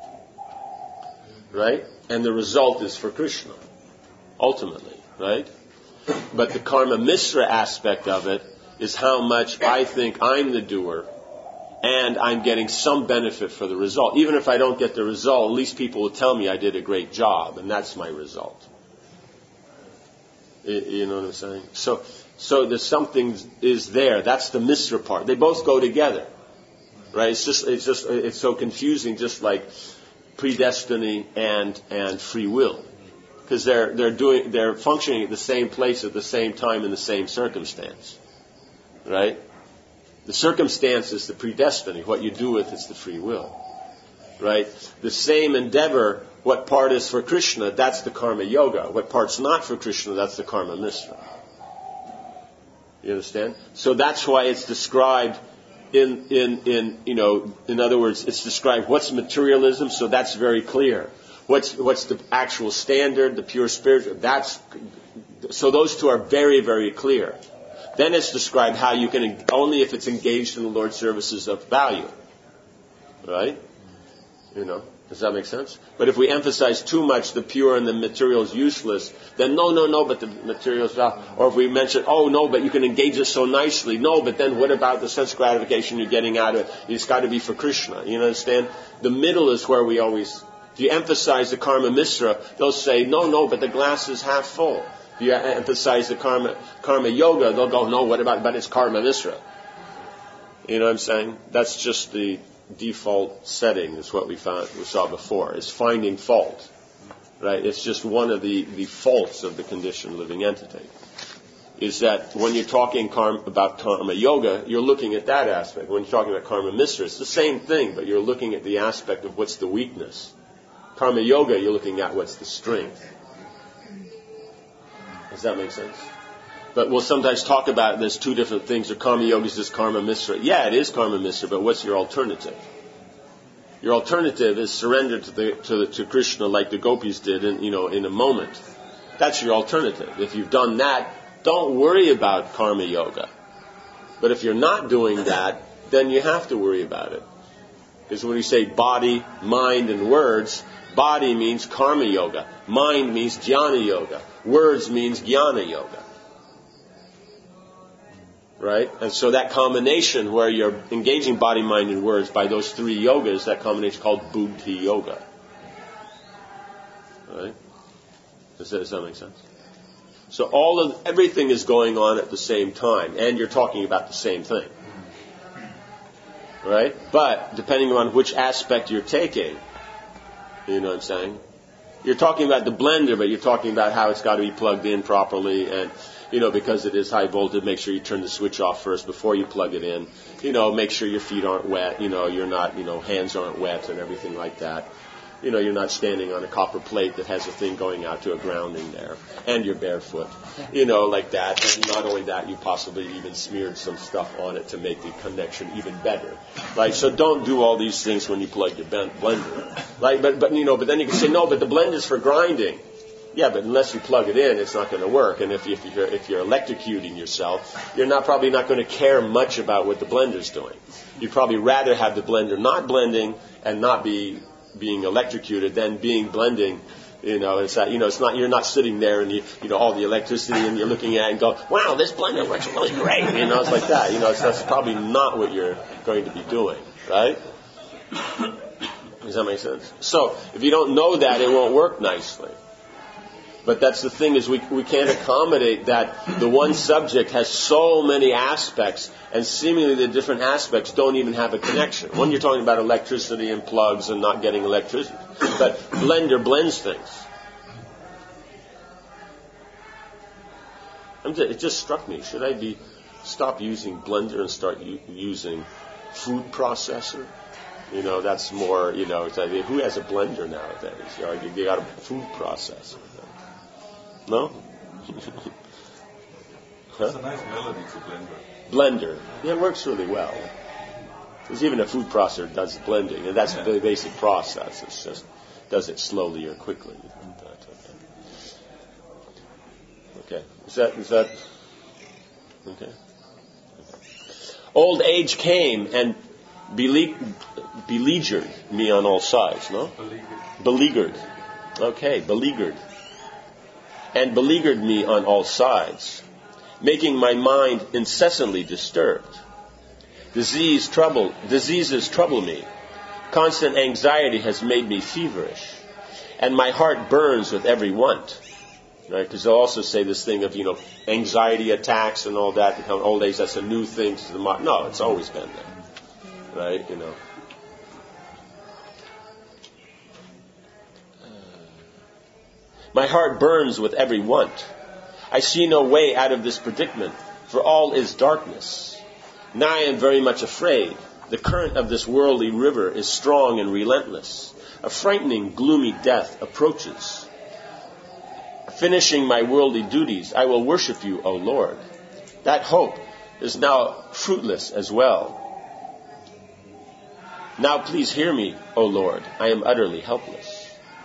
Right? And the result is for Krishna, ultimately. Right? But the karma misra aspect of it is how much I think I'm the doer and I'm getting some benefit for the result. Even if I don't get the result, at least people will tell me I did a great job, and that's my result. You know what I'm saying? So, so there's something is there. That's the misra part. They both go together, right? It's just, it's just, it's so confusing. Just like predestiny and and free will, because they're they're doing they're functioning at the same place at the same time in the same circumstance, right? The circumstance is the predestiny. What you do with it's the free will, right? The same endeavor. What part is for Krishna, that's the karma yoga. What part's not for Krishna, that's the karma misra. You understand? So that's why it's described in, in, in, you know, in other words, it's described what's materialism, so that's very clear. What's, what's the actual standard, the pure spiritual, that's, so those two are very, very clear. Then it's described how you can, only if it's engaged in the Lord's services of value. Right? You know. Does that make sense? But if we emphasize too much the pure and the material is useless, then no, no, no, but the material is valid. Or if we mention, oh, no, but you can engage it so nicely. No, but then what about the sense gratification you're getting out of it? It's got to be for Krishna. You understand? The middle is where we always, if you emphasize the karma misra, they'll say, no, no, but the glass is half full. If you emphasize the karma, karma yoga, they'll go, no, what about, but it's karma misra. You know what I'm saying? That's just the default setting is what we found we saw before, is finding fault. Right? It's just one of the, the faults of the conditioned living entity. Is that when you're talking karma, about karma yoga, you're looking at that aspect. When you're talking about karma misra, it's the same thing, but you're looking at the aspect of what's the weakness. Karma yoga, you're looking at what's the strength. Does that make sense? But we'll sometimes talk about there's two different things. Or karma yoga is just karma misra. Yeah, it is karma misra, but what's your alternative? Your alternative is surrender to the, to, the, to Krishna like the gopis did in, you know, in a moment. That's your alternative. If you've done that, don't worry about karma yoga. But if you're not doing that, then you have to worry about it. Because when you say body, mind, and words, body means karma yoga. Mind means jnana yoga. Words means jnana yoga. Right? And so that combination where you're engaging body, mind, and words by those three yogas, that combination is called buddhi yoga. Right? Does that, does that make sense? So all of, everything is going on at the same time, and you're talking about the same thing. Right? But, depending on which aspect you're taking, you know what I'm saying? You're talking about the blender, but you're talking about how it's got to be plugged in properly, and you know, because it is high voltage, make sure you turn the switch off first before you plug it in. You know, make sure your feet aren't wet. You know, you're not, you know, hands aren't wet and everything like that. You know, you're not standing on a copper plate that has a thing going out to a grounding there. And you're barefoot. You know, like that. And not only that, you possibly even smeared some stuff on it to make the connection even better. Like, so don't do all these things when you plug your blender. Like, but, but, you know, but then you can say, no, but the blender's for grinding. Yeah, but unless you plug it in, it's not going to work. And if, if you're if you're electrocuting yourself, you're not probably not going to care much about what the blender's doing. You'd probably rather have the blender not blending and not be being electrocuted than being blending. You know, it's not, you know, it's not, you're not sitting there and you, you know, all the electricity and you're looking at it and go, wow, this blender works really great. You know, it's like that. You know, it's, that's probably not what you're going to be doing, right? Does that make sense? So, if you don't know that, it won't work nicely. But that's the thing, is we we can't accommodate that the one subject has so many aspects, and seemingly the different aspects don't even have a connection. One, you're talking about electricity and plugs and not getting electricity. But Blender blends things. I'm just, it just struck me. Should I be stop using Blender and start u- using food processor? You know, that's more, you know, it's like, who has a blender nowadays? You know, you got a food processor. No? Huh? It's a nice melody to Blender. Blender. Yeah, it works really well. There's even a food processor that does blending, and that's yeah. the basic process. It's just does it slowly or quickly. Okay. Okay. Is that is that okay? Old age came and bele- beleaguered me on all sides. No. Beleaguered. Beleaguered. Okay. Beleaguered. And beleaguered me on all sides, making my mind incessantly disturbed. Disease trouble, diseases trouble me. Constant anxiety has made me feverish, and my heart burns with every want. Right? Because they'll also say this thing of, you know, anxiety attacks and all that. Become old age, that's a new thing to the modern. No, it's always been there. Right? You know. My heart burns with every want. I see no way out of this predicament, for all is darkness. Now I am very much afraid. The current of this worldly river is strong and relentless. A frightening, gloomy death approaches. Finishing my worldly duties, I will worship you, O Lord. That hope is now fruitless as well. Now please hear me, O Lord. I am utterly helpless.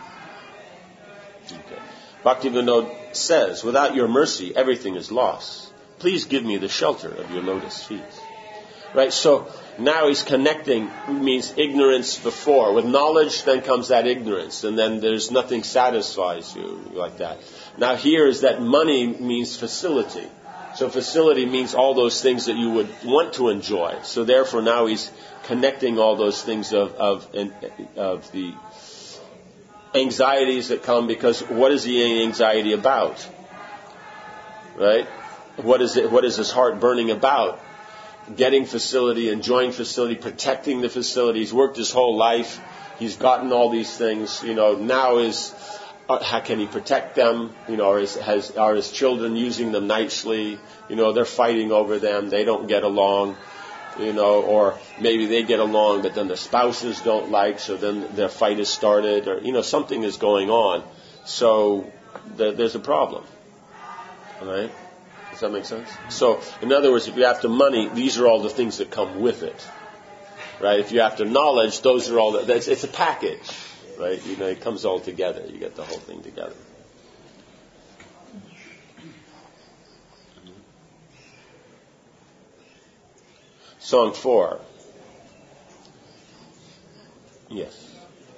Okay. Bhaktivinoda says, without your mercy, everything is lost. Please give me the shelter of your lotus feet. Right, so now he's connecting, means ignorance before. With knowledge, then comes that ignorance, and then there's nothing satisfies you like that. Now here is that money means facility. So facility means all those things that you would want to enjoy. So therefore now he's connecting all those things of of, of the anxieties that come, because what is the anxiety about? Right? What is it? What is his heart burning about? Getting facility, enjoying facility, protecting the facility. He's worked his whole life. He's gotten all these things. You know, now is uh, how can he protect them? You know, or is, has are his children using them nicely? You know, they're fighting over them. They don't get along. You know, or maybe they get along, but then the spouses don't like, so then their fight is started, or, you know, something is going on. So th- there's a problem. All right? Does that make sense? So, in other words, if you're after money, these are all the things that come with it. Right? If you're after knowledge, those are all the, it's, it's a package. Right? You know, it comes all together. You get the whole thing together. Song four. Yes.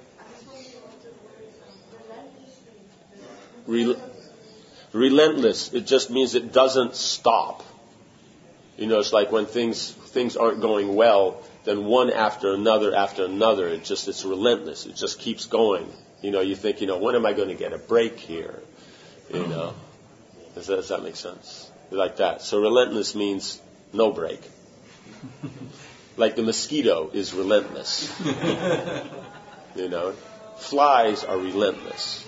Rel- relentless. It just means it doesn't stop. You know, it's like when things things aren't going well, then one after another after another, it just it's relentless. It just keeps going. You know, you think, you know, when am I going to get a break here? You know, does that, does that make sense? Like that. So relentless means no break. Like the mosquito is relentless. You know, flies are relentless.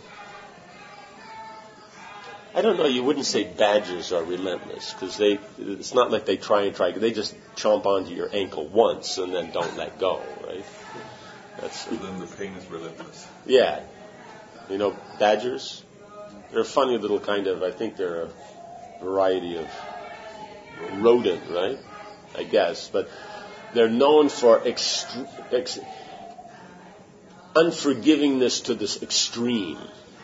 I don't know, you wouldn't say badgers are relentless, because they, it's not like they try and try, they just chomp onto your ankle once and then don't let go, right? That's, so then the pain is relentless. Yeah. You know, badgers, they're a funny little kind of, I think they're a variety of rodent, right? I guess, but they're known for extre- ex- unforgivingness to this extreme.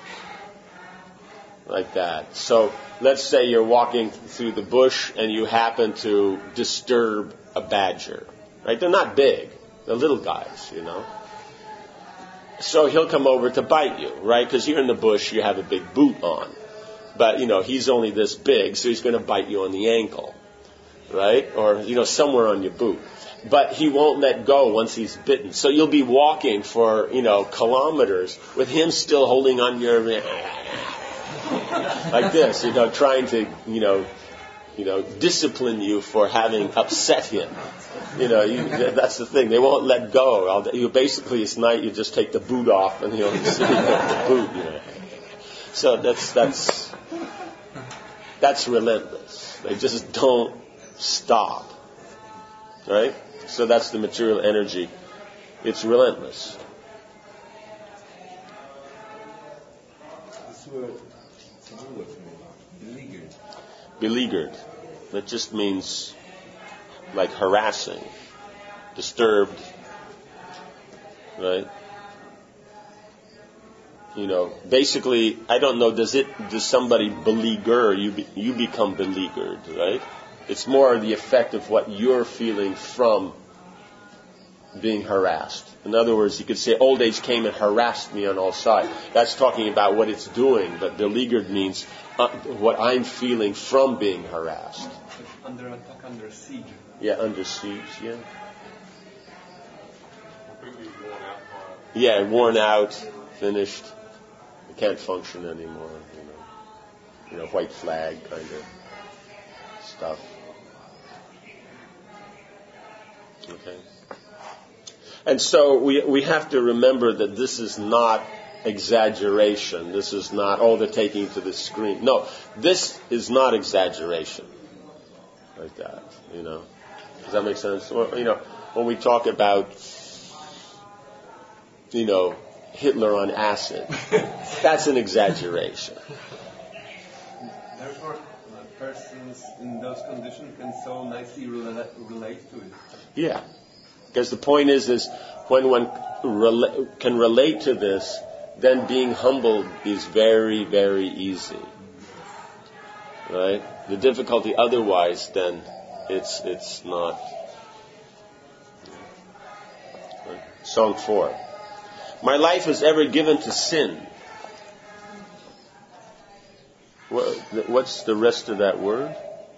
Like that. So let's say you're walking through the bush and you happen to disturb a badger. Right? They're not big. They're little guys, you know. So he'll come over to bite you, right? Because you're in the bush, you have a big boot on. But, you know, he's only this big, so he's going to bite you on the ankle. Right? Or, you know, somewhere on your boot. But he won't let go once he's bitten. So you'll be walking for, you know, kilometers with him still holding on your... like this, you know, trying to, you know, you know, discipline you for having upset him. You know, you, that's the thing. They won't let go. I'll, you basically, it's night. You just take the boot off, and you know, you get the boot. You know, so that's that's that's relentless. They just don't stop, right? So that's the material energy. It's relentless. This word, beleaguered. Beleaguered. That just means like harassing, disturbed, right? You know, basically, I don't know, does it, does somebody beleaguer, you be, you become beleaguered, right? It's more the effect of what you're feeling from being harassed. In other words, you could say old age came and harassed me on all sides. That's talking about what it's doing, but beleaguered means uh, what I'm feeling from being harassed. Under attack, under siege. Yeah, under siege, yeah. Completely worn out. Yeah, worn out, finished. You can't function anymore, you know. You know, white flag kind of stuff. Okay. And so we we have to remember that this is not exaggeration. This is not, oh, they're taking to the screen. No, this is not exaggeration. Like that, you know. Does that make sense? Or, you know, when we talk about, you know, Hitler on acid, that's an exaggeration. Therefore, uh, persons in those conditions can so nicely rela- relate to it. Yeah. Because the point is, is when one rela- can relate to this, then being humbled is very, very easy. Right? The difficulty otherwise, then it's it's not. Song four. My life is ever given to sin. What, what's the rest of that word?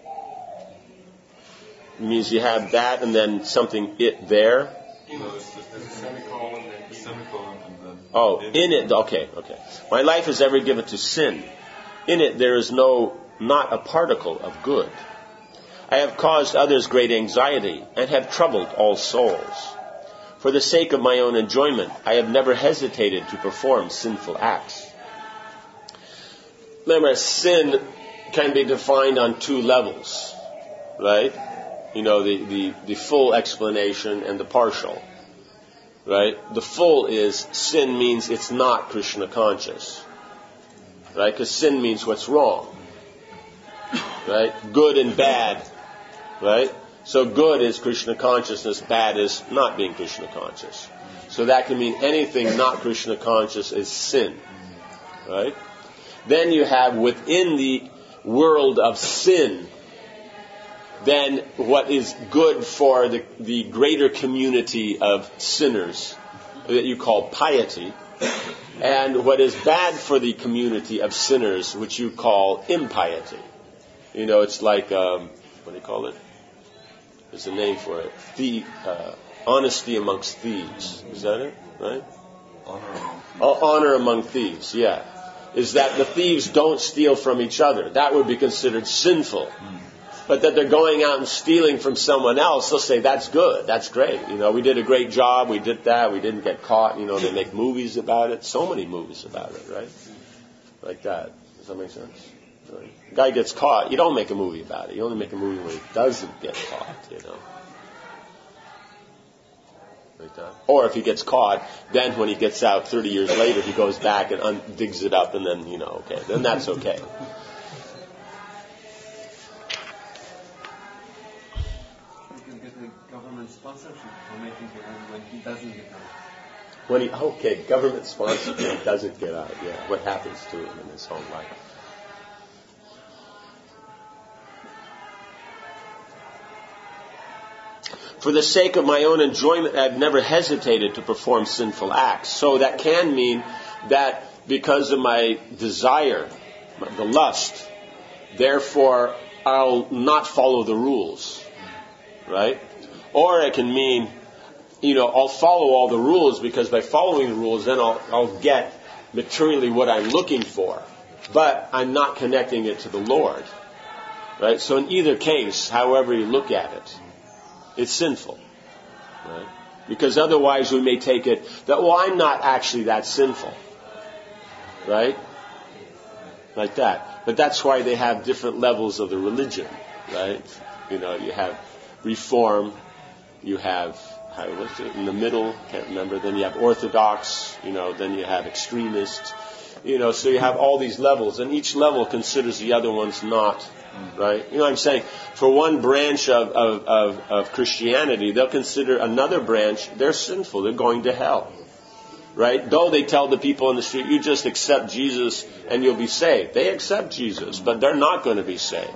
It means you have that and then something it there. So there's, there's a semicolon, a semicolon, and then. Oh, in it. Okay, okay. My life is ever given to sin. In it there is no, not a particle of good. I have caused others great anxiety and have troubled all souls. For the sake of my own enjoyment, I have never hesitated to perform sinful acts. Remember, sin can be defined on two levels, right? You know, the, the, the full explanation and the partial, right? The full is sin means it's not Krishna conscious, right? Because sin means what's wrong, right? Good and bad, right? So good is Krishna consciousness, bad is not being Krishna conscious. So that can mean anything not Krishna conscious is sin, right? Then you have within the world of sin, then what is good for the, the greater community of sinners that you call piety, and what is bad for the community of sinners, which you call impiety. You know, it's like, um, what do you call it? There's a name for it. The, uh, honesty amongst thieves. Is that it? Right? Honor among thieves. Oh, honor among thieves, yeah. Is that the thieves don't steal from each other. That would be considered sinful. Mm. But that they're going out and stealing from someone else, they'll say, that's good, that's great. You know, we did a great job, we did that, we didn't get caught. You know, they make movies about it. So many movies about it, right? Like that. Does that make sense? Right. The guy gets caught, you don't make a movie about it. You only make a movie when he doesn't get caught, you know. Like that. Or if he gets caught, then when he gets out thirty years later, he goes back and un- digs it up and then, you know, okay, then that's okay. You can get a government sponsorship for making it when he doesn't get out. When he, okay, government sponsored when he doesn't get out, yeah, what happens to him in his whole life. For the sake of my own enjoyment, I've never hesitated to perform sinful acts. So that can mean that because of my desire, the lust, therefore I'll not follow the rules, right? Or it can mean, you know, I'll follow all the rules because by following the rules, then I'll, I'll get materially what I'm looking for. but I'm not connecting it to the Lord. Right? So in either case, however you look at it, it's sinful. Right? Because otherwise we may take it that, well, I'm not actually that sinful. Right? Like that. But that's why they have different levels of the religion. Right? You know, you have Reform, you have, how was it, in the middle, can't remember, then you have Orthodox, you know, then you have extremist, you know, so you have all these levels, and each level considers the other ones not, right? You know what I'm saying? For one branch of, of, of, of Christianity, they'll consider another branch, they're sinful, they're going to hell. Right? Though they tell the people in the street, you just accept Jesus and you'll be saved. They accept Jesus, but they're not going to be saved.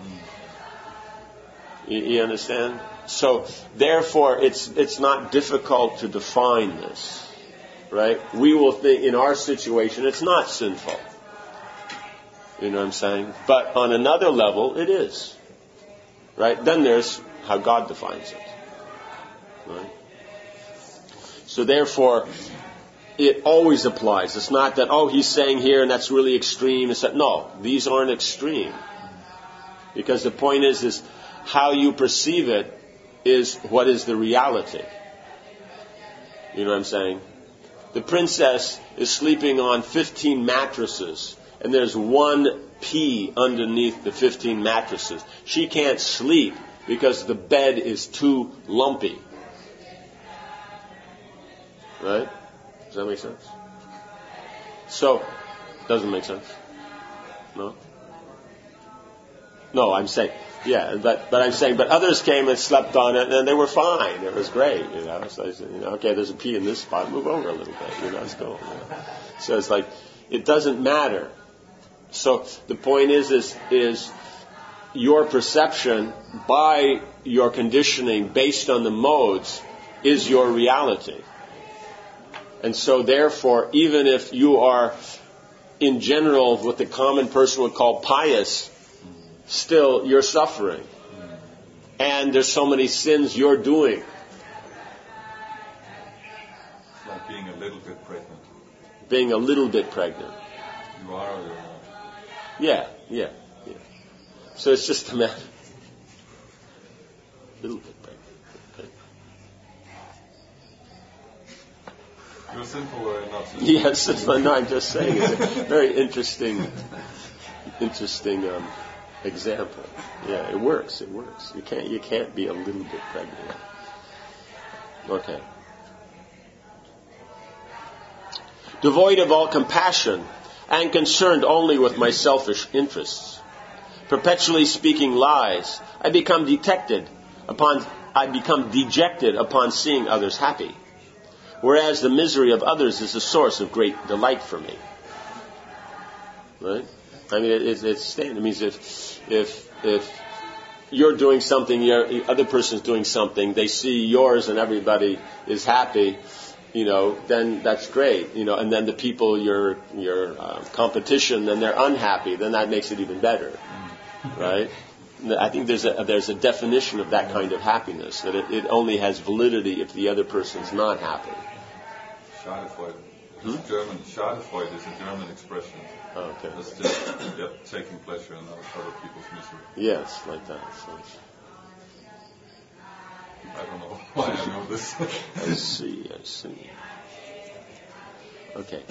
You, you understand? So, therefore, it's it's not difficult to define this. Right? We will think, in our situation, it's not sinful. You know what I'm saying? But on another level, it is. Right? Then there's how God defines it. Right? So, therefore, it always applies. It's not that, oh, he's saying here and that's really extreme. It's that, no, these aren't extreme. Because the point is, is how you perceive it is what is the reality. You know what I'm saying? The princess is sleeping on fifteen mattresses and there's one pea underneath the fifteen mattresses. She can't sleep because the bed is too lumpy. Right? Does that make sense? So, doesn't make sense? No? No, I'm saying, yeah, but but I'm saying, but others came and slept on it and they were fine. It was great, you know. So I said, you know, okay, there's a pea in this spot, move over a little bit, you know, let's go. You know? So it's like, it doesn't matter. So the point is, is, is your perception by your conditioning based on the modes is your reality. And so therefore, even if you are in general what the common person would call pious, still you're suffering. And there's so many sins you're doing. It's like being a little bit pregnant. Being a little bit pregnant. You are or you're not. Yeah, yeah, yeah. So it's just a matter. A little bit pregnant. Okay. You're sinful or you're not sinful? Yes, it's, no, I'm just saying it's a very interesting, interesting um, example. Yeah, it works. It works. You can't. You can't be a little bit pregnant. Okay. Devoid of all compassion and concerned only with my selfish interests, perpetually speaking lies, I become detected upon. I become dejected upon seeing others happy, whereas the misery of others is a source of great delight for me. Right? I mean, it, it's, it's it means if if if you're doing something, the other person's doing something, they see yours and everybody is happy, you know, then that's great, you know. And then the people your your uh, competition, then they're unhappy, then that makes it even better, right? I think there's a there's a definition of that kind of happiness, that it, it only has validity if the other person's not happy. Schadenfreude. Hmm? It's German. Schadenfreude is a German expression. Oh, okay. That's just yep, taking pleasure in other people's misery. Yes, like that. So. I don't know why I know this. I see, I see. Okay.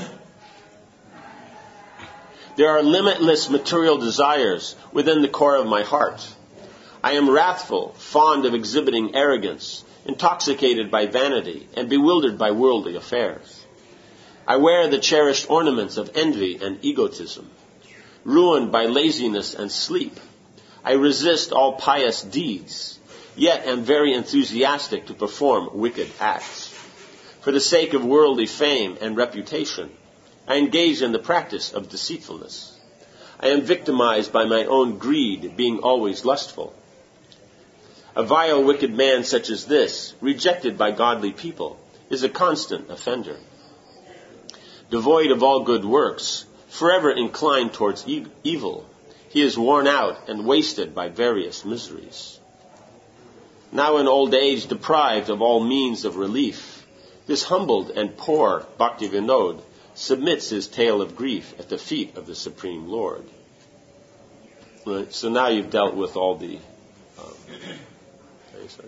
There are limitless material desires within the core of my heart. I am wrathful, fond of exhibiting arrogance, intoxicated by vanity, and bewildered by worldly affairs. I wear the cherished ornaments of envy and egotism. Ruined by laziness and sleep, I resist all pious deeds, yet am very enthusiastic to perform wicked acts. For the sake of worldly fame and reputation, I engage in the practice of deceitfulness. I am victimized by my own greed, being always lustful. A vile, wicked man such as this, rejected by godly people, is a constant offender. Devoid of all good works, forever inclined towards e- evil, he is worn out and wasted by various miseries. Now in old age, deprived of all means of relief, this humbled and poor Bhakti Vinod submits his tale of grief at the feet of the Supreme Lord. Right? So now you've dealt with all the, um, sorry,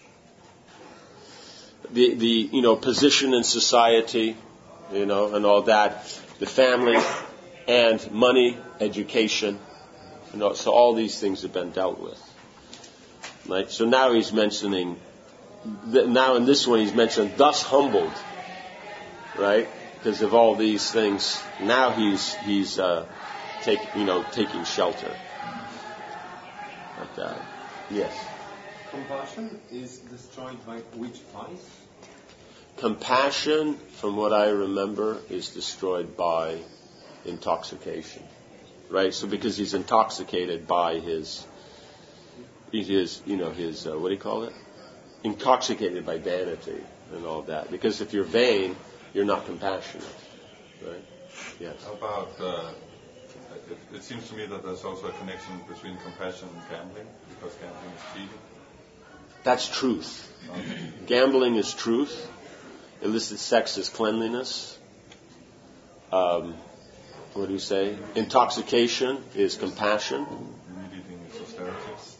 the the you know position in society, you know, and all that, the family, and money, education, you know. So all these things have been dealt with. Right? So now he's mentioning. Now in this one he's mentioned, thus humbled, right? Because of all these things. Now he's he's uh, take you know taking shelter. Like that. Yes. Compassion is destroyed by which vice? Compassion, from what I remember, is destroyed by intoxication, right? So because he's intoxicated by his, his you know his uh, what do you call it? Intoxicated by vanity and all that. Because if you're vain, you're not compassionate, right? Yes. How about, uh, it, it seems to me that there's also a connection between compassion and gambling, because gambling is cheating. That's truth. Gambling is truth. Illicit sex is cleanliness. Um, what do you say? Intoxication is compassion. Meat eating is austerity.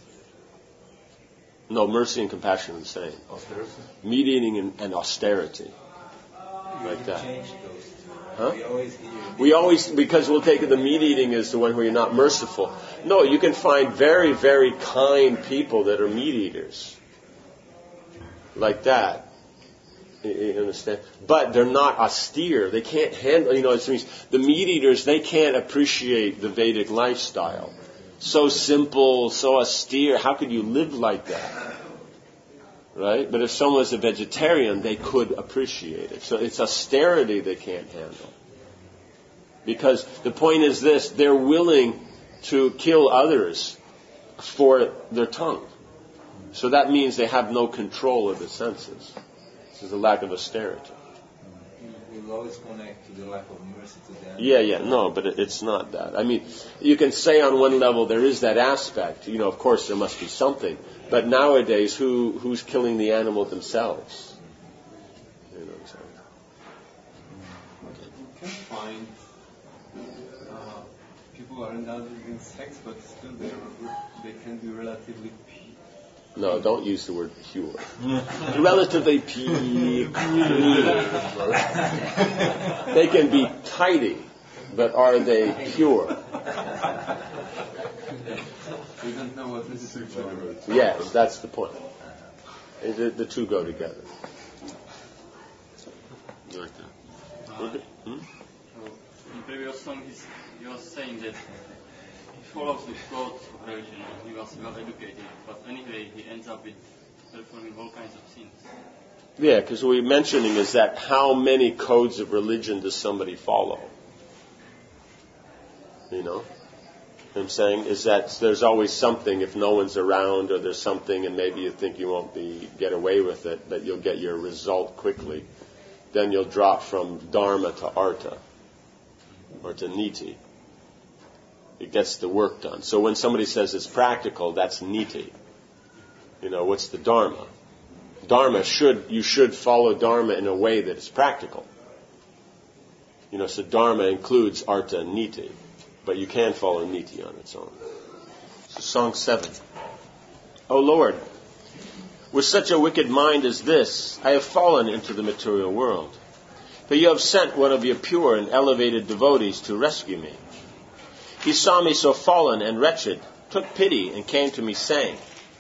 No, mercy and compassion are the same. Austerity? Meat eating and, and austerity. Like that. Huh? We always hear. We always, because we'll take it, the meat eating is the one where you're not merciful. No, you can find very, very kind people that are meat eaters. Like that. You, you understand? But they're not austere. They can't handle, you know, it means the meat eaters, they can't appreciate the Vedic lifestyle. So simple, so austere. How could you live like that? Right? But if someone was a vegetarian, they could appreciate it. So it's austerity they can't handle. Because the point is this, they're willing to kill others for their tongue. So that means they have no control of the senses. This is a lack of austerity. We'll always connect to the lack of mercy to them. Yeah, yeah, no, but it, it's not that. I mean, you can say on one level there is that aspect. You know, of course there must be something. But nowadays, who who's killing the animal themselves? You know what I'm saying? You can find uh, people are indulging in sex, but still they they can be relatively pure. No, don't use the word pure. Relatively pure. They can be tidy, but are they pure? We don't know what this is. Yes, that's the point. The, the two go together. You like that? Okay. Hmm? In previous song, he's, he was saying that he follows the code of religion and he was well educated, but anyway he ends up with performing all kinds of sins. Yeah, because what we're mentioning is that how many codes of religion does somebody follow? You know? What I'm saying is that there's always something if no one's around, or there's something and maybe you think you won't be get away with it, but you'll get your result quickly. Then you'll drop from dharma to artha, or to niti. It gets the work done. So when somebody says it's practical, that's niti. You know, what's the dharma? Dharma should, you should follow dharma in a way that is practical. You know, so dharma includes artha and niti. But you can follow niti on its own. So song seven. O Lord, with such a wicked mind as this, I have fallen into the material world. But you have sent one of your pure and elevated devotees to rescue me. He saw me so fallen and wretched, took pity, and came to me saying,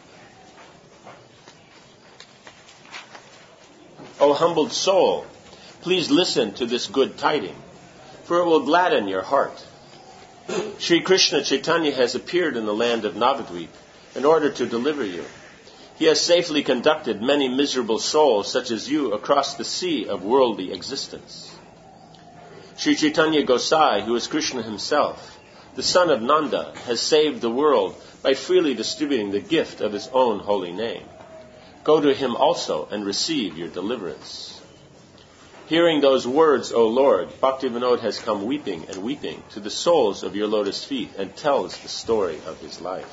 O humbled soul, please listen to this good tiding, for it will gladden your heart. Sri Krishna Chaitanya has appeared in the land of Navadvip in order to deliver you. He has safely conducted many miserable souls such as you across the sea of worldly existence. Sri Chaitanya Gosai, who is Krishna himself, the son of Nanda, has saved the world by freely distributing the gift of his own holy name. Go to him also and receive your deliverance. Hearing those words, O Lord, Bhaktivinoda has come weeping and weeping to the soles of your lotus feet and tells the story of his life.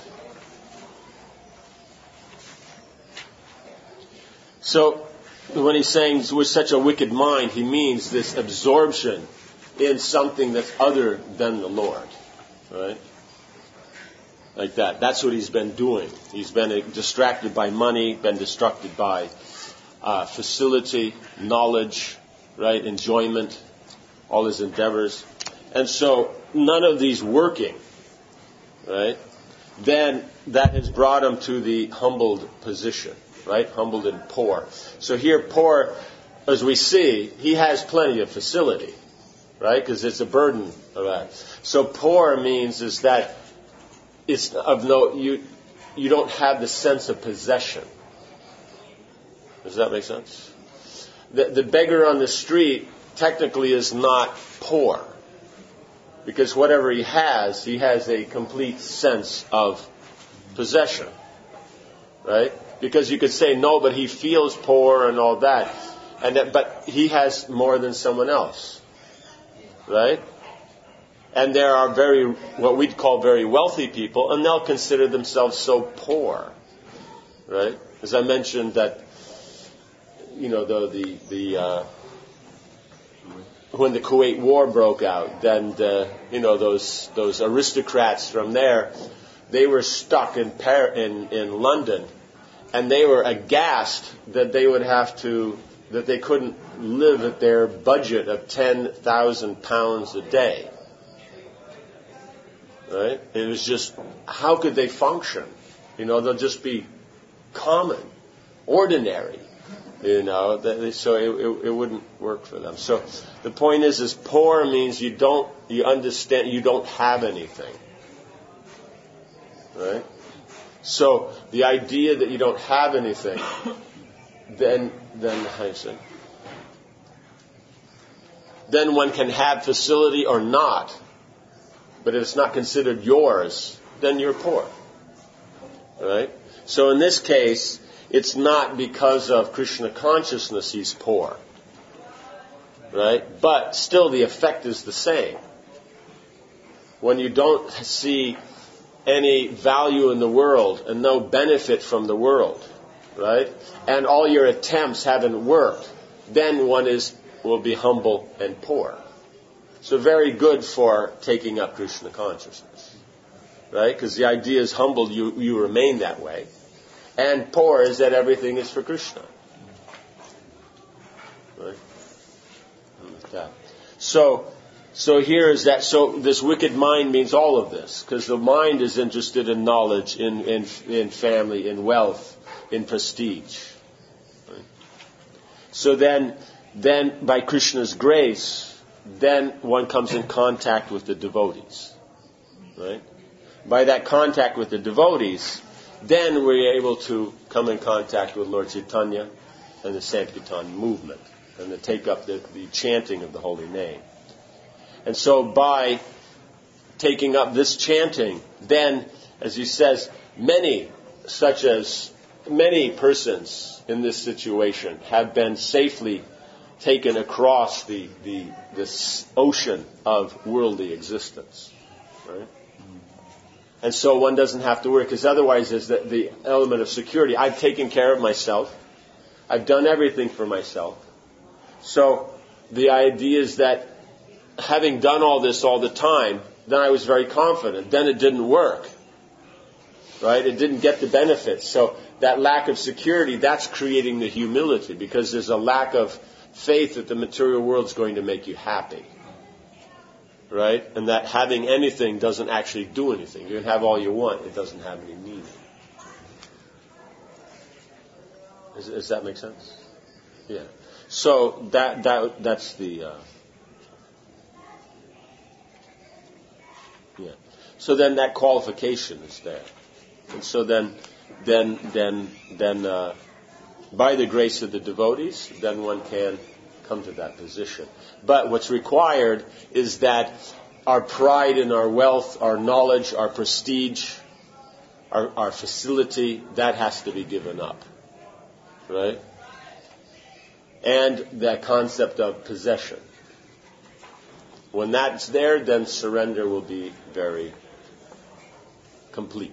So, when he's saying with such a wicked mind, he means this absorption in something that's other than the Lord. Right? Like that. That's what he's been doing. He's been distracted by money, been distracted by uh, facility, knowledge, right, enjoyment, all his endeavors. And so none of these working, right, then that has brought him to the humbled position, right, humbled and poor. So here poor, as we see, he has plenty of facility, right, because it's a burden of that. So poor means is that it's of no, you, you don't have the sense of possession. Does that make sense? The, the beggar on the street technically is not poor. Because whatever he has, he has a complete sense of possession. Right? Because you could say, no, but he feels poor and all that. And that, but he has more than someone else. Right? And there are very, what we'd call very wealthy people, and they'll consider themselves so poor. Right? As I mentioned that, you know, the, the, the, uh, when the Kuwait War broke out, then the, you know, those, those aristocrats from there, they were stuck in, Par- in, in London, and they were aghast that they would have to, that they couldn't live at their budget of ten thousand pounds a day. Right? It was just, how could they function? You know, they'll just be common, ordinary. You know, that, so it, it, it wouldn't work for them. So the point is, is poor means you don't, you understand, you don't have anything. Right? So the idea that you don't have anything, then, then, how do you say? Then one can have facility or not, but if it's not considered yours, then you're poor. Right? So in this case, it's not because of Krishna consciousness he's poor. Right? But still the effect is the same. When you don't see any value in the world and no benefit from the world, right? And all your attempts haven't worked, then one is will be humble and poor. So very good for taking up Krishna consciousness. Right? Because the idea is humble, you, you remain that way. And poor is that everything is for Krishna. Right? Like that. So, so here is that. So this wicked mind means all of this, because the mind is interested in knowledge, in in, in family, in wealth, in prestige. Right? So then, then by Krishna's grace, then one comes in contact with the devotees. Right? By that contact with the devotees, then we're able to come in contact with Lord Chaitanya and the Sankirtan movement and to take up the, the chanting of the holy name. And so by taking up this chanting, then, as he says, many, such as many persons in this situation have been safely taken across the, the this ocean of worldly existence. Right? And so one doesn't have to worry, because otherwise there's the, the element of security. I've taken care of myself. I've done everything for myself. So the idea is that having done all this all the time, then I was very confident. Then it didn't work. Right? It didn't get the benefits. So that lack of security, that's creating the humility, because there's a lack of faith that the material world is going to make you happy. Right? And that having anything doesn't actually do anything. You can have all you want. It doesn't have any meaning. Does, does that make sense? Yeah. So that that that's the uh, yeah. So then that qualification is there, and so then then then then uh, by the grace of the devotees, then one can come to that position. But what's required is that our pride in our wealth, our knowledge, our prestige, our, our facility, that has to be given up. Right? And that concept of possession. When that's there, then surrender will be very complete.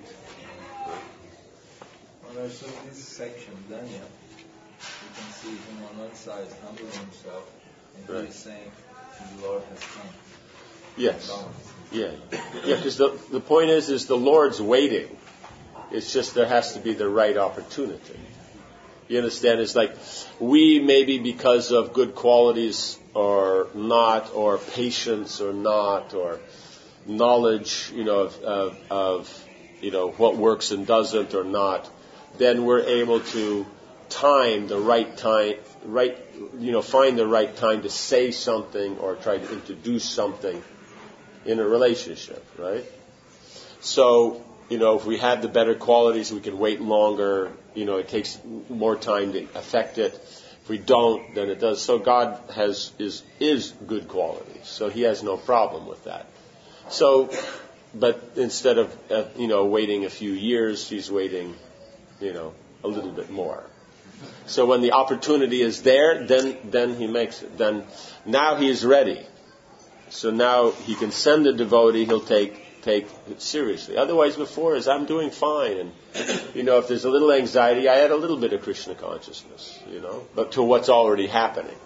Well, so this section, Daniel, you can see him on one side humbling himself, and right. he's saying, the Lord has come. Yes. Yeah. Yeah, because the, the point is, is the Lord's waiting. It's just there has to be the right opportunity. You understand? It's like we maybe because of good qualities or not, or patience or not, or knowledge, you know, of, of, of you know, what works and doesn't or not, then we're able to time the right time, right, you know, find the right time to say something or try to introduce something in a relationship, right? So, you know, if we have the better qualities, we can wait longer. You know, it takes more time to affect it. If we don't, then it does. So God has is is good qualities. So He has no problem with that. So, but instead of uh, you know waiting a few years, He's waiting, you know, a little bit more. So when the opportunity is there, then then He makes it. Then now He is ready. So now He can send the devotee. He'll take. take it seriously. Otherwise, before is I'm doing fine, and you know, if there's a little anxiety, I add a little bit of Krishna consciousness, you know, but to what's already happening.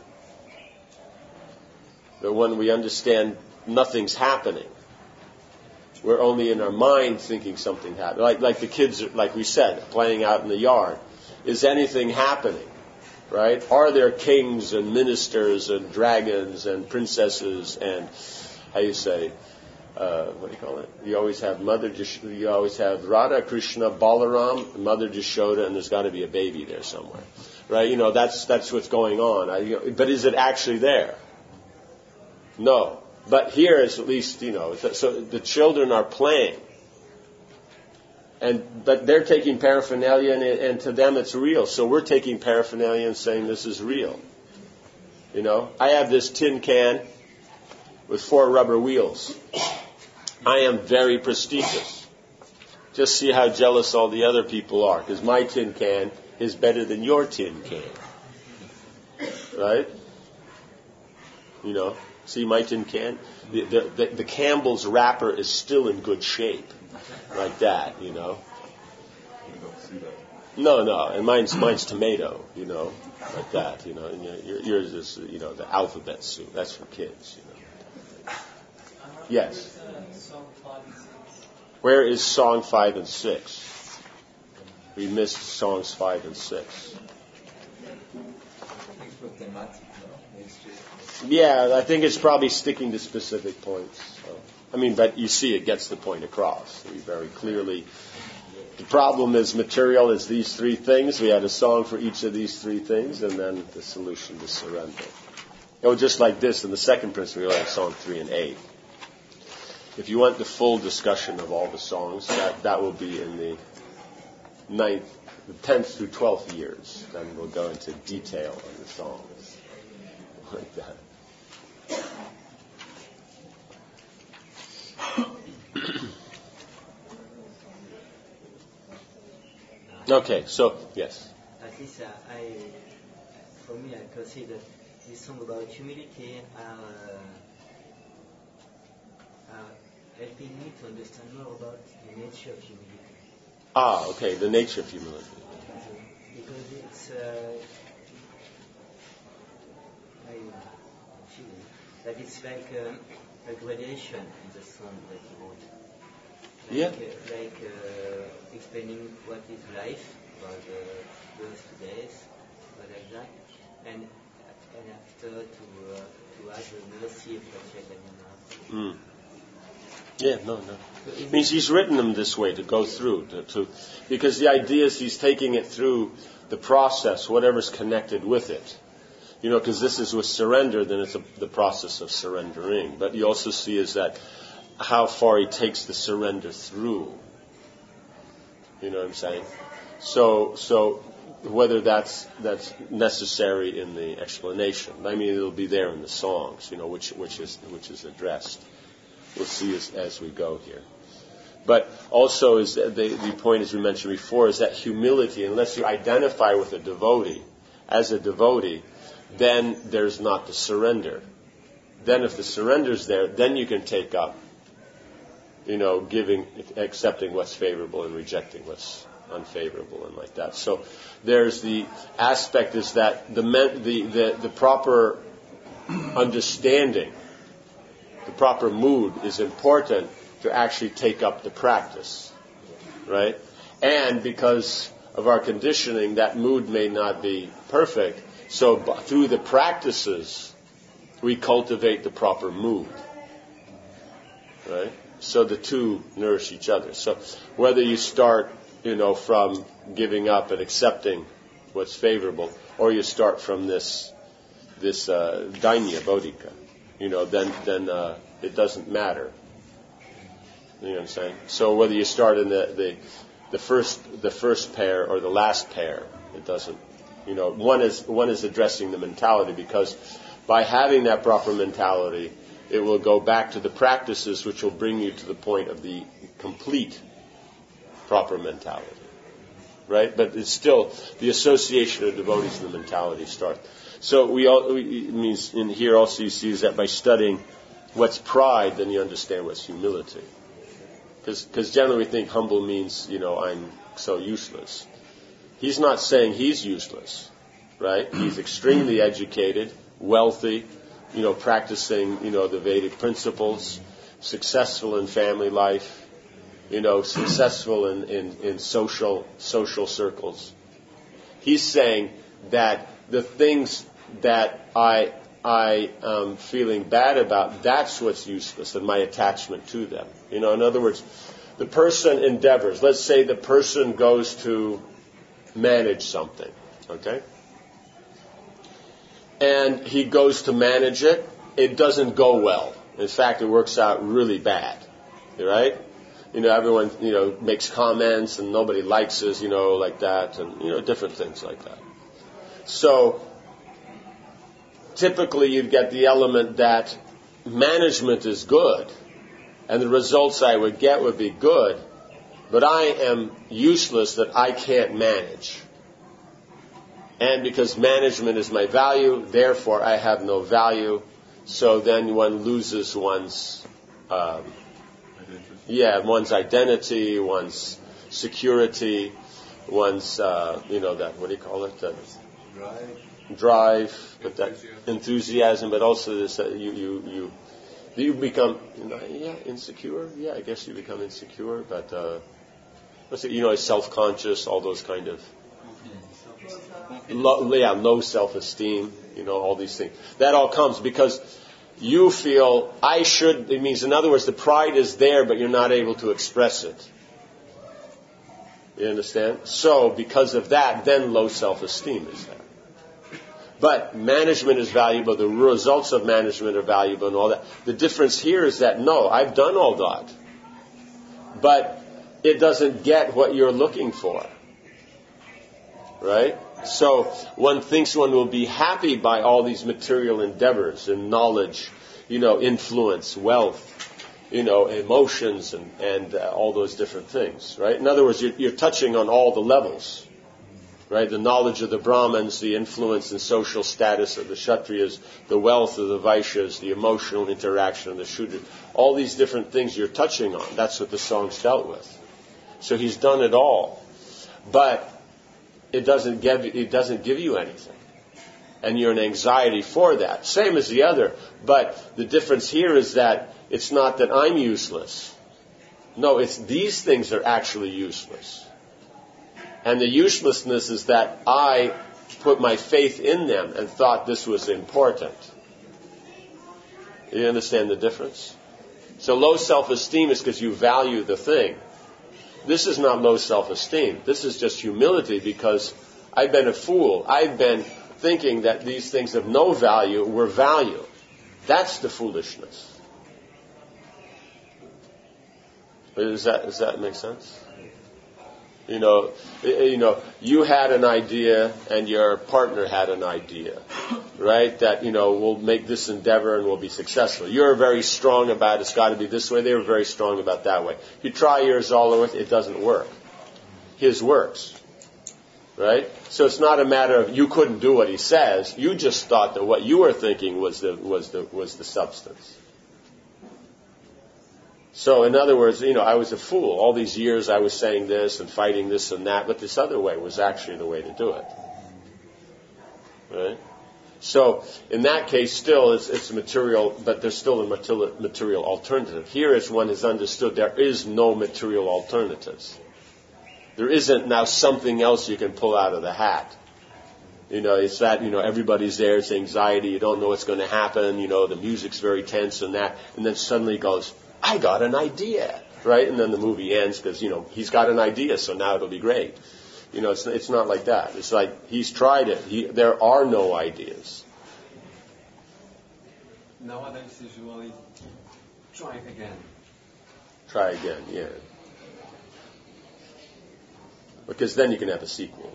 But when we understand nothing's happening, we're only in our mind thinking something happened. Like like the kids, like we said, playing out in the yard. Is anything happening? Right? Are there kings and ministers and dragons and princesses and how you say? Uh, what do you call it? You always have Mother, Jash- you always have Radha, Krishna, Balaram, Mother Jashoda, and there's got to be a baby there somewhere, right? You know, that's that's what's going on. I, you know, but is it actually there? No. But here is at least, you know, so the children are playing, and but they're taking paraphernalia, and, and to them it's real. So we're taking paraphernalia and saying this is real. You know, I have this tin can with four rubber wheels. I am very prestigious. Just see how jealous all the other people are, because my tin can is better than your tin can. Right? You know, see my tin can? The, the, the, the Campbell's wrapper is still in good shape. Like that, you know. No, no, and mine's mine's tomato, you know, like that, you know. And your, yours is, you know, the alphabet soup. That's for kids, you know. Yes. Where is song five and six? We missed songs five and six. Yeah, I think it's probably sticking to specific points. So, I mean, but you see, it gets the point across very clearly. The problem is material is these three things. We had a song for each of these three things, and then the solution is surrender. Oh, just like this, in the second principle, we have song three and eight. If you want the full discussion of all the songs, that, that will be in the ninth, the tenth through twelfth years. Then we'll go into detail on the songs. Like that. Okay, so, yes. At least uh, I, for me, I consider this song about humility are, uh, are helping me to understand more about the nature of humility. Ah, okay, the nature of humility. Because it's, uh, I feel that it's like um, a gradation in the song that he wrote. Like, Yeah. Uh, like uh, explaining what is life, about the birth to death, what like that, and and after to uh, to add the mercy of Chaitanya. Mm. Yeah, no, no. It means he's written them this way to go through, to, to because the idea is he's taking it through the process, whatever's connected with it. You know, because this is with surrender, then it's a, the process of surrendering. But you also see is that how far he takes the surrender through. You know what I'm saying? So, so whether that's that's necessary in the explanation, I mean, it'll be there in the songs. You know, which which is which is addressed. We'll see as, as we go here. But also, is the, the point, as we mentioned before, is that humility. Unless you identify with a devotee as a devotee, then there's not the surrender. Then, if the surrender's there, then you can take up, you know, giving, accepting what's favorable and rejecting what's unfavorable, and like that. So, there's the aspect is that the the the, the proper understanding the proper mood is important to actually take up the practice, right? And because of our conditioning, that mood may not be perfect. So through the practices, we cultivate the proper mood, right? So the two nourish each other. So whether you start, you know, from giving up and accepting what's favorable, or you start from this this uh, dainya bodhika, you know, then then uh, it doesn't matter. You know what I'm saying? So whether you start in the, the the first the first pair or the last pair, it doesn't. You know, one is one is addressing the mentality, because by having that proper mentality, it will go back to the practices which will bring you to the point of the complete proper mentality. Right? But it's still the association of devotees and the mentality starts. So we all, it means in here also you see is that by studying what's pride, then you understand what's humility. Because generally we think humble means, you know, I'm so useless. He's not saying he's useless, right? He's extremely educated, wealthy, you know, practicing, you know, the Vedic principles, successful in family life, you know, successful in, in, in social social circles. He's saying that the things that I I am feeling bad about, that's what's useless, and my attachment to them. You know, in other words, the person endeavors. Let's say the person goes to manage something, okay? And he goes to manage it. It doesn't go well. In fact, it works out really bad, right? You know, everyone, you know, makes comments and nobody likes us, you know, like that, and, you know, different things like that. So, typically you'd get the element that management is good, and the results I would get would be good, but I am useless that I can't manage. And because management is my value, therefore I have no value, so then one loses one's... Um, Yeah, one's identity, one's security, one's, uh, you know, that, what do you call it? That Drive. Drive, but that enthusiasm, but also this, uh, you, you, you, you become, yeah, insecure. Yeah, I guess you become insecure, but, uh, what's it, you know, self-conscious, all those kind of, low, yeah, low self-esteem, you know, all these things. That all comes because you feel I should, it means, in other words, the pride is there, but you're not able to express it. You understand? So, because of that, then low self-esteem is there. But management is valuable, the results of management are valuable and all that. The difference here is that, no, I've done all that. But it doesn't get what you're looking for. Right? So one thinks one will be happy by all these material endeavors and knowledge, you know, influence, wealth, you know, emotions and, and uh, all those different things, right? In other words, you're, you're touching on all the levels, right? The knowledge of the Brahmins, the influence and social status of the Kshatriyas, the wealth of the Vaishyas, the emotional interaction of the Shudras, all these different things you're touching on. That's what the song's dealt with. So he's done it all. But It doesn't give it doesn't give you anything, and you're in anxiety for that. Same as the other, but the difference here is that it's not that I'm useless. No, it's these things are actually useless, and the uselessness is that I put my faith in them and thought this was important. You understand the difference? So low self-esteem is because you value the thing. This is not low self-esteem. This is just humility because I've been a fool. I've been thinking that these things of no value were value. That's the foolishness. Does that, does that make sense? You know, you know, you had an idea and your partner had an idea, right? That, you know, we'll make this endeavor and we'll be successful. You're very strong about it's got to be this way. They were very strong about that way. You try yours all over, it doesn't work. His works, right? So it's not a matter of you couldn't do what he says. You just thought that what you were thinking was the was the was the substance. So, in other words, you know, I was a fool. All these years I was saying this and fighting this and that, but this other way was actually the way to do it. Right? So in that case, still it's, it's material, but there's still a material, material alternative. Here, as one has understood, there is no material alternatives. There isn't now something else you can pull out of the hat. You know, it's that, you know, everybody's there, it's anxiety, you don't know what's going to happen, you know, the music's very tense and that, and then suddenly he goes, I got an idea, right? And then the movie ends because, you know, he's got an idea, so now it'll be great. You know, it's, it's not like that. It's like he's tried it. He, there are no ideas. Nowadays, usually, try it again. Try again, yeah. Because then you can have a sequel.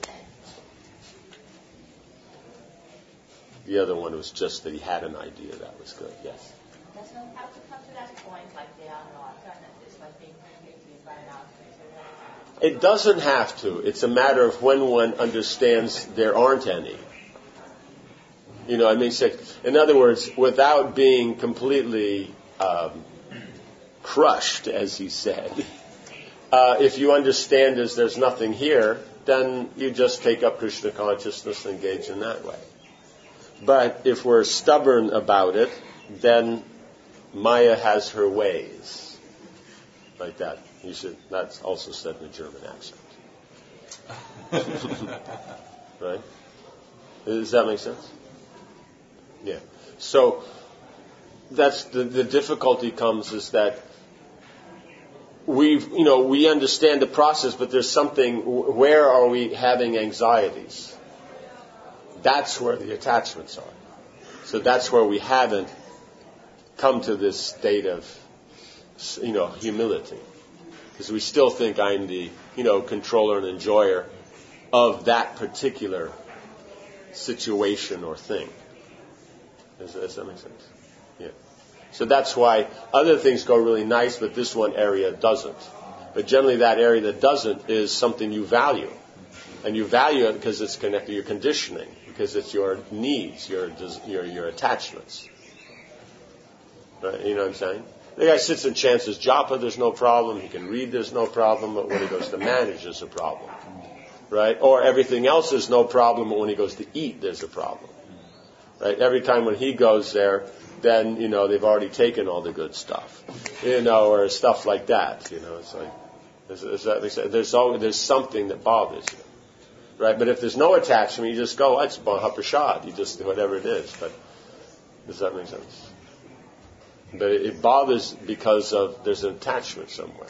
The other one was just that he had an idea that was good. Yes? Doesn't it have to come to that point like there are no alternatives, like being completely run out? It doesn't have to. It's a matter of when one understands there aren't any. You know, I mean, in other words, without being completely um, crushed, as he said, uh, if you understand as there's nothing here, then you just take up Krishna consciousness and engage in that way. But if we're stubborn about it, then Maya has her ways. Like that. You should, that's also said in a German accent. Right? Does that make sense? Yeah. So that's the, the difficulty comes is that we've, you know, we understand the process, but there's something, where are we having anxieties? That's where the attachments are. So that's where we haven't come to this state of, you know, humility. Because we still think I'm the, you know, controller and enjoyer of that particular situation or thing. Does, does that make sense? Yeah. So that's why other things go really nice, but this one area doesn't. But generally that area that doesn't is something you value. And you value it because it's connected to your conditioning, because it's your needs, your your your attachments. Right? You know what I'm saying? The guy sits and chants his japa, there's no problem. He can read, there's no problem. But when he goes to manage, there's a problem. Right? Or everything else is no problem, but when he goes to eat, there's a problem. Right? Every time when he goes there, then, you know, they've already taken all the good stuff. You know, or stuff like that. You know, it's like, is, is that, there's always, there's something that bothers you. Right? But if there's no attachment, you just go, oh, it's Mahaprasad. You just do whatever it is. But does that make sense? But it bothers because of there's an attachment somewhere.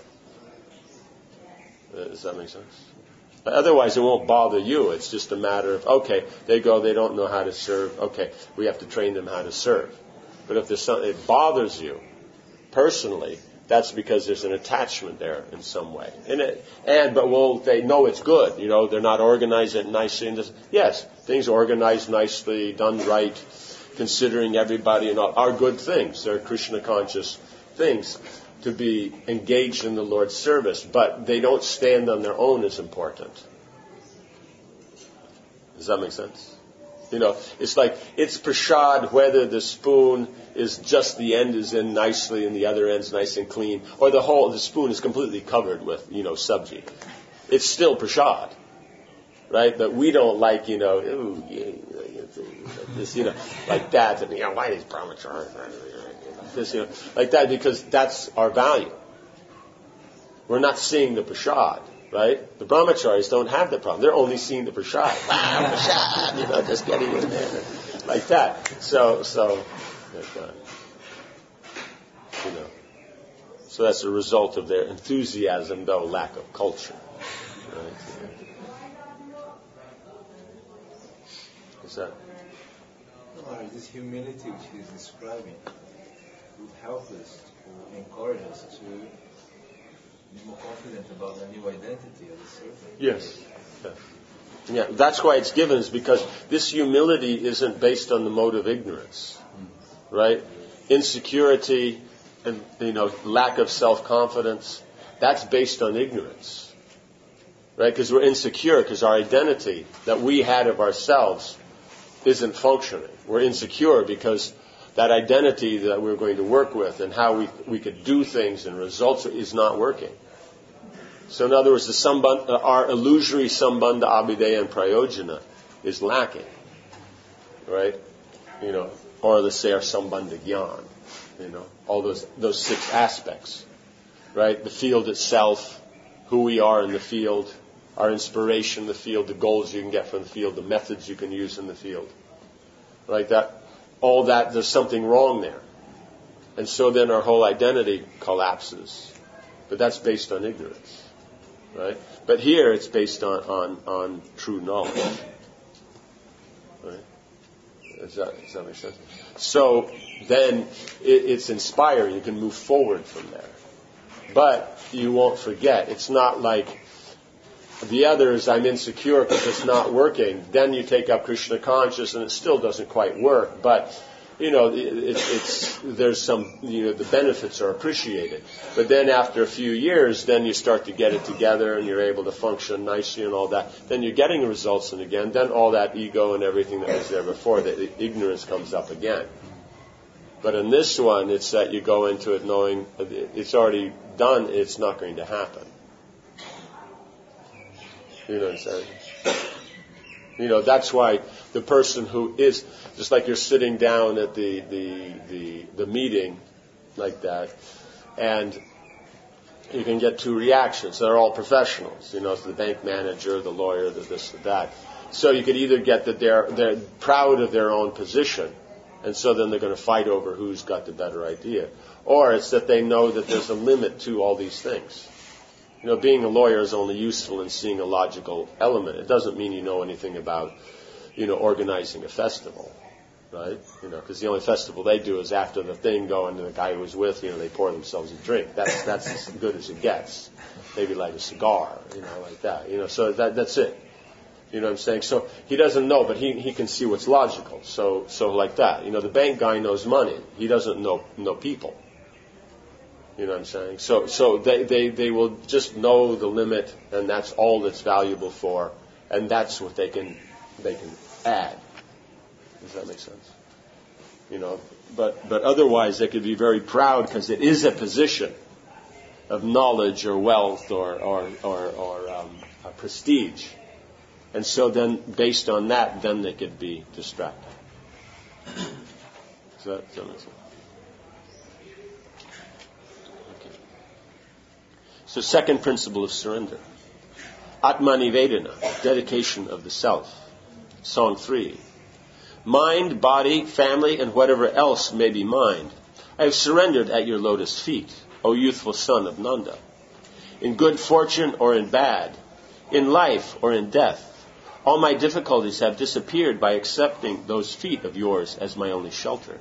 Does that make sense? Otherwise, it won't bother you. It's just a matter of, okay, they go, they don't know how to serve. Okay, we have to train them how to serve. But if there's something it bothers you personally, that's because there's an attachment there in some way. And, it, and but will they know it's good? You know, they're not organized it nicely. And this, yes, things organized nicely, done right, considering everybody and all, are good things. They're Krishna conscious things to be engaged in the Lord's service, but they don't stand on their own as important. Does that make sense? You know, it's like, it's prasad whether the spoon is just the end is in nicely and the other end's nice and clean, or the whole, the spoon is completely covered with, you know, sabji. It's still prasad. Right? But we don't like, you know, ooh, yeah, like this, you know, like that, and, you know, why is brahmachari? This, you know, like that, because that's our value. We're not seeing the prasad, right? The brahmacharis don't have the problem. They're only seeing the prasad. Wow, prasad, you know, just getting in there. Like that. So, so, like that. You know. So that's a result of their enthusiasm, though lack of culture. Right? What's that? No, this humility which he's describing would help us, to encourage us to be more confident about the new identity of the servant. Yes. yes. Yeah, that's why it's given, is because this humility isn't based on the mode of ignorance, right? Insecurity and, you know, lack of self-confidence, that's based on ignorance, right? Because we're insecure, because our identity that we had of ourselves isn't functioning. We're insecure because that identity that we're going to work with and how we we could do things and results is not working. So in other words, the sambandha, our illusory sambandha abhideya and prayojana is lacking, right? you know, or let's say our Sambandha Gyan, you know, all those those six aspects, right? The field itself, who we are in the field, our inspiration in the field, the goals you can get from the field, the methods you can use in the field, like that. All that, there's something wrong there. And so then our whole identity collapses. But that's based on ignorance, right? But here it's based on, on, on true knowledge. Right? Does that, does that make sense? So then it, it's inspiring. You can move forward from there. But you won't forget. It's not like the others, I'm insecure because it's not working. Then you take up Krishna consciousness and it still doesn't quite work. But, you know, it, it, it's there's some, you know, the benefits are appreciated. But then after a few years, then you start to get it together and you're able to function nicely and all that. Then you're getting results, and again, then all that ego and everything that was there before, the ignorance comes up again. But in this one, it's that you go into it knowing it's already done, it's not going to happen. You know what I'm saying? You know, that's why the person who is, just like you're sitting down at the, the, the, the meeting like that, and you can get two reactions. They're all professionals. You know, it's the bank manager, the lawyer, the this, the that. So you could either get that they're, they're proud of their own position, and so then they're going to fight over who's got the better idea. Or it's that they know that there's a limit to all these things. You know, being a lawyer is only useful in seeing a logical element. It doesn't mean you know anything about, you know, organizing a festival, right? You know, because the only festival they do is after the thing going to the guy who was with, you know, they pour themselves a drink. That's that's as good as it gets. Maybe light a cigar, you know, like that. You know, so that that's it. You know what I'm saying? So he doesn't know, but he he can see what's logical. So so like that. You know, the bank guy knows money. He doesn't know know people. You know what I'm saying? So so they, they, they will just know the limit, and that's all that's valuable for, and that's what they can they can add. Does that make sense? You know, but but otherwise they could be very proud because it is a position of knowledge or wealth or or or, or um, a prestige, and so then based on that, then they could be distracted. Does that, does that make sense? So second principle of surrender. Atmanivedana, dedication of the self. Song three. Mind, body, family, and whatever else may be mine, I have surrendered at your lotus feet, O youthful son of Nanda. In good fortune or in bad, in life or in death, all my difficulties have disappeared by accepting those feet of yours as my only shelter.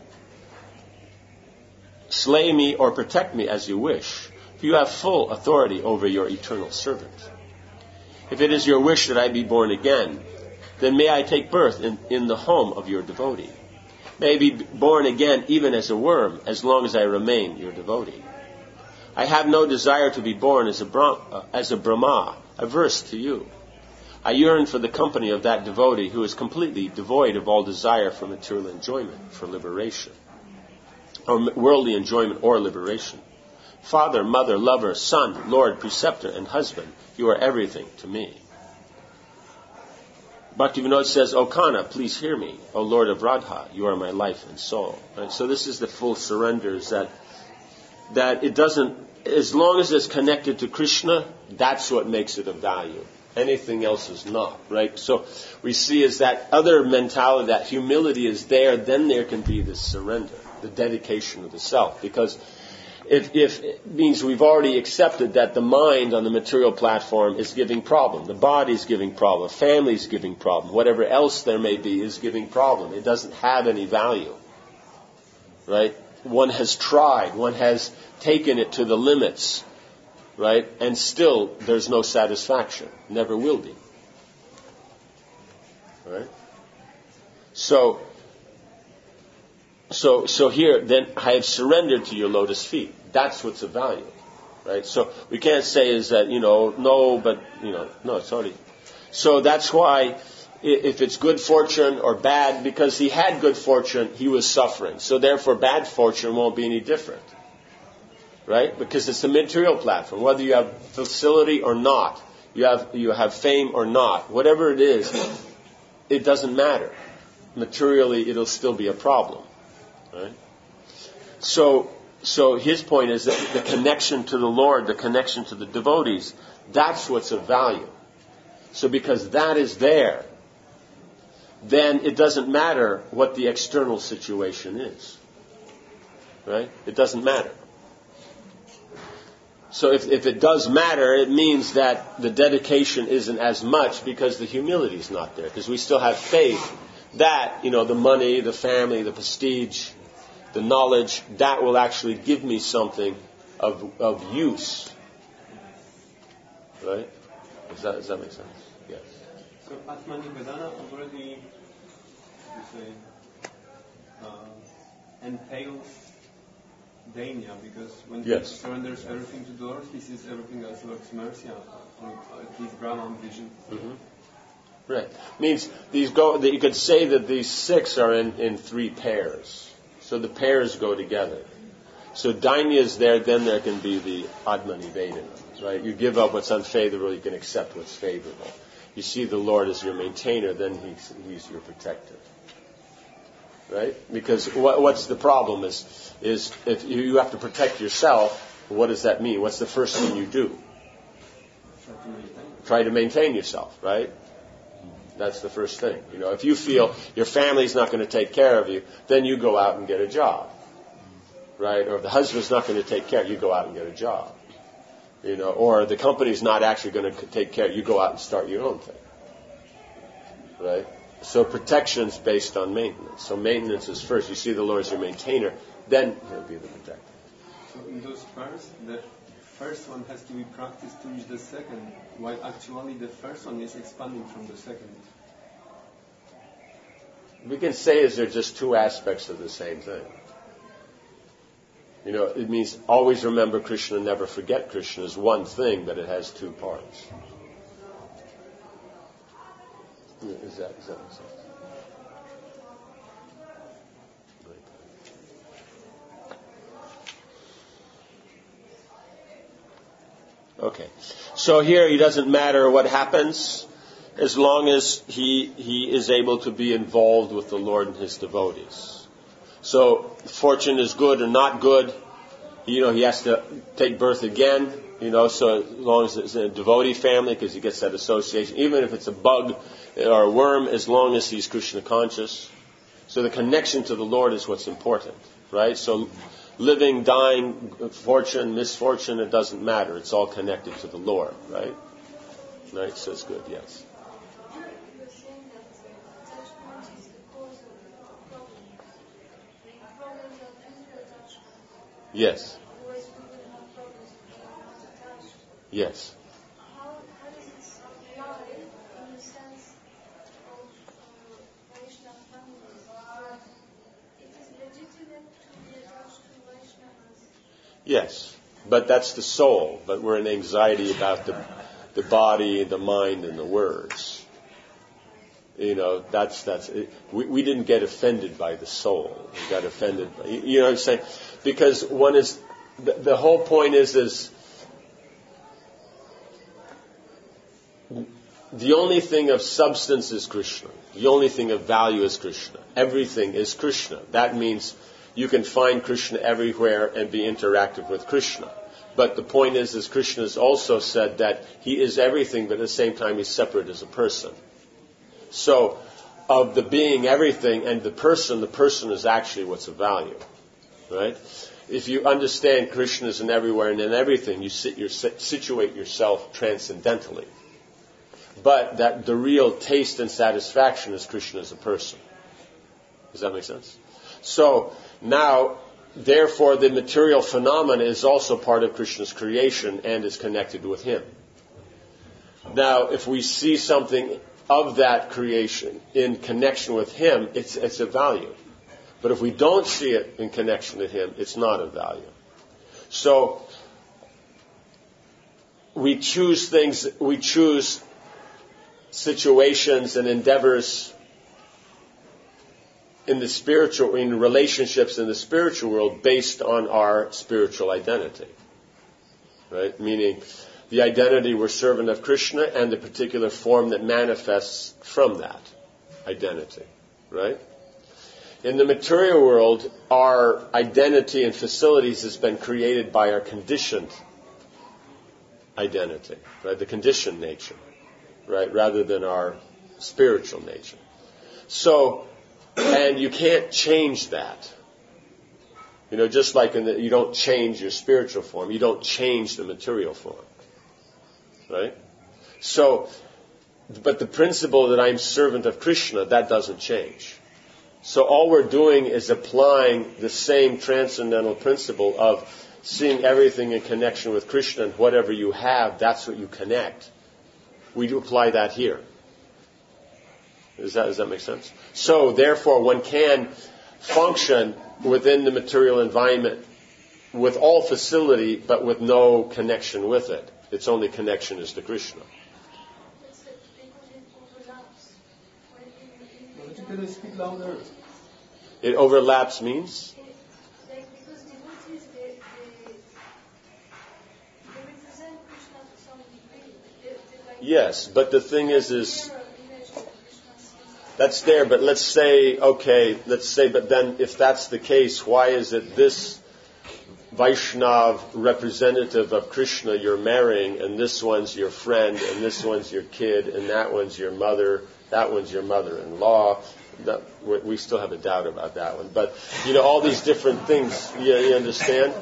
Slay me or protect me as you wish. You have full authority over your eternal servant. If it is your wish that I be born again, then may I take birth in, in the home of your devotee. May I be born again even as a worm, as long as I remain your devotee. I have no desire to be born as a, Brahma, as a Brahma, averse to you. I yearn for the company of that devotee who is completely devoid of all desire for material enjoyment, for liberation, or worldly enjoyment or liberation. Father, mother, lover, son, lord, preceptor, and husband, you are everything to me. Bhaktivinoda says, O Kana, please hear me. O Lord of Radha, you are my life and soul. Right? So this is the full surrender, is that, that it doesn't, as long as it's connected to Krishna, that's what makes it of value. Anything else is not, right? So we see is that other mentality, that humility is there, then there can be this surrender, the dedication of the self, because If, if it means we've already accepted that the mind on the material platform is giving problem, the body is giving problem, family is giving problem, whatever else there may be is giving problem. It doesn't have any value, right? One has tried, one has taken it to the limits, right? And still there's no satisfaction, never will be, right? So. So, so here, then I have surrendered to your lotus feet. That's what's of value, right? So we can't say is that, you know, no, but, you know, no, it's already. So that's why if it's good fortune or bad, because he had good fortune, he was suffering. So therefore bad fortune won't be any different, right? Because it's a material platform. Whether you have facility or not, you have, you have fame or not, whatever it is, it doesn't matter. materially it'll still be a problem, right? So, so his point is that the connection to the Lord, the connection to the devotees, that's what's of value. So because that is there, then it doesn't matter what the external situation is. Right? It doesn't matter. So if, if it does matter, it means that the dedication isn't as much because the humility is not there. Because we still have faith that, you know, the money, the family, the prestige, the knowledge, that will actually give me something of of use. Right? Does that, does that make sense? Yes. So Atmanivedana already, you say, uh, entails Dainya, because when yes. he surrenders everything to the Lord, he sees everything as Lord's mercy, or at least Brahman vision. Mm-hmm. Right. Means these go. That you could say that these six are in, in three pairs. So the pairs go together. So Dainya is there, then there can be the Atmanivedana. Right? You give up what's unfavorable, you can accept what's favorable. You see the Lord as your maintainer, then He's, he's your protector. Right? Because what, what's the problem is, is if you, you have to protect yourself, what does that mean? What's the first thing you do? Try to maintain yourself, right? That's the first thing. You know, if you feel your family's not going to take care of you, then you go out and get a job. Right? Or if the husband's not going to take care, you go out and get a job. You know, or the company's not actually going to take care, you go out and start your own thing. Right? So protection's based on maintenance. So maintenance is first. You see the Lord as your maintainer, then He'll be the protector. So in those pairs, the first one has to be practiced to reach the second, while actually the first one is expanding from the second. We can say is they're just two aspects of the same thing. You know, it means always remember Krishna, never forget Krishna is one thing, but it has two parts. Is that, is that what sense? Okay. So here it doesn't matter what happens as long as he he is able to be involved with the Lord and His devotees. So fortune is good or not good, you know, he has to take birth again, you know, so as long as it's in a devotee family, because he gets that association, even if it's a bug or a worm, as long as he's Krishna conscious. So the connection to the Lord is what's important, right? So living, dying, fortune, misfortune, it doesn't matter. It's all connected to the Lord, right? Right, so it's good, yes. Yes. Yes. How, how does it apply in the sense of uh, Vaishnava families? It is legitimate to be attached to Vaishnavas. Yes, but that's the soul. But we're in anxiety about the the body, the mind, and the words. You know, that's that's. It. We we didn't get offended by the soul. We got offended by, you know what I'm saying? Because one is the, the whole point is is the only thing of substance is Krishna. The only thing of value is Krishna. Everything is Krishna. That means you can find Krishna everywhere and be interactive with Krishna. But the point is, is Krishna has also said that He is everything, but at the same time He's separate as a person. So, of the being everything and the person, the person is actually what's of value. Right? If you understand Krishna is in everywhere and in everything, you sit your, situate yourself transcendentally. But that the real taste and satisfaction is Krishna as a person. Does that make sense? So, now, therefore, the material phenomena is also part of Krishna's creation and is connected with Him. Now, if we see something of that creation in connection with Him, it's, it's of value. But if we don't see it in connection with Him, it's not of value. So, we choose things, we choose situations and endeavors in the spiritual, in relationships in the spiritual world based on our spiritual identity. Right? Meaning, the identity we're servant of Krishna and the particular form that manifests from that identity. right? In the material world, our identity and facilities has been created by our conditioned identity, right? The conditioned nature, right? Rather than our spiritual nature. So, and you can't change that. You know, just like in the, you don't change your spiritual form, you don't change the material form, right? So, but the principle that I'm servant of Krishna, that doesn't change. So all we're doing is applying the same transcendental principle of seeing everything in connection with Krishna, and whatever you have, that's what you connect. We do apply that here. Does that, does that make sense? So therefore, one can function within the material environment with all facility, but with no connection with it. Its only connection is to Krishna. Can you speak louder? It overlaps means? Like, because devotees, they, they, they represent Krishna to some degree. They, they like Yes, but the thing is, is mirror image of Krishna sees. that's there, but let's say, okay, let's say, but then if that's the case, why is it this Vaishnav representative of Krishna you're marrying, and this one's your friend, and this one's your kid, and that one's your mother, that one's your mother-in-law? That, we still have a doubt about that one. But, you know, all these different things, you, you understand?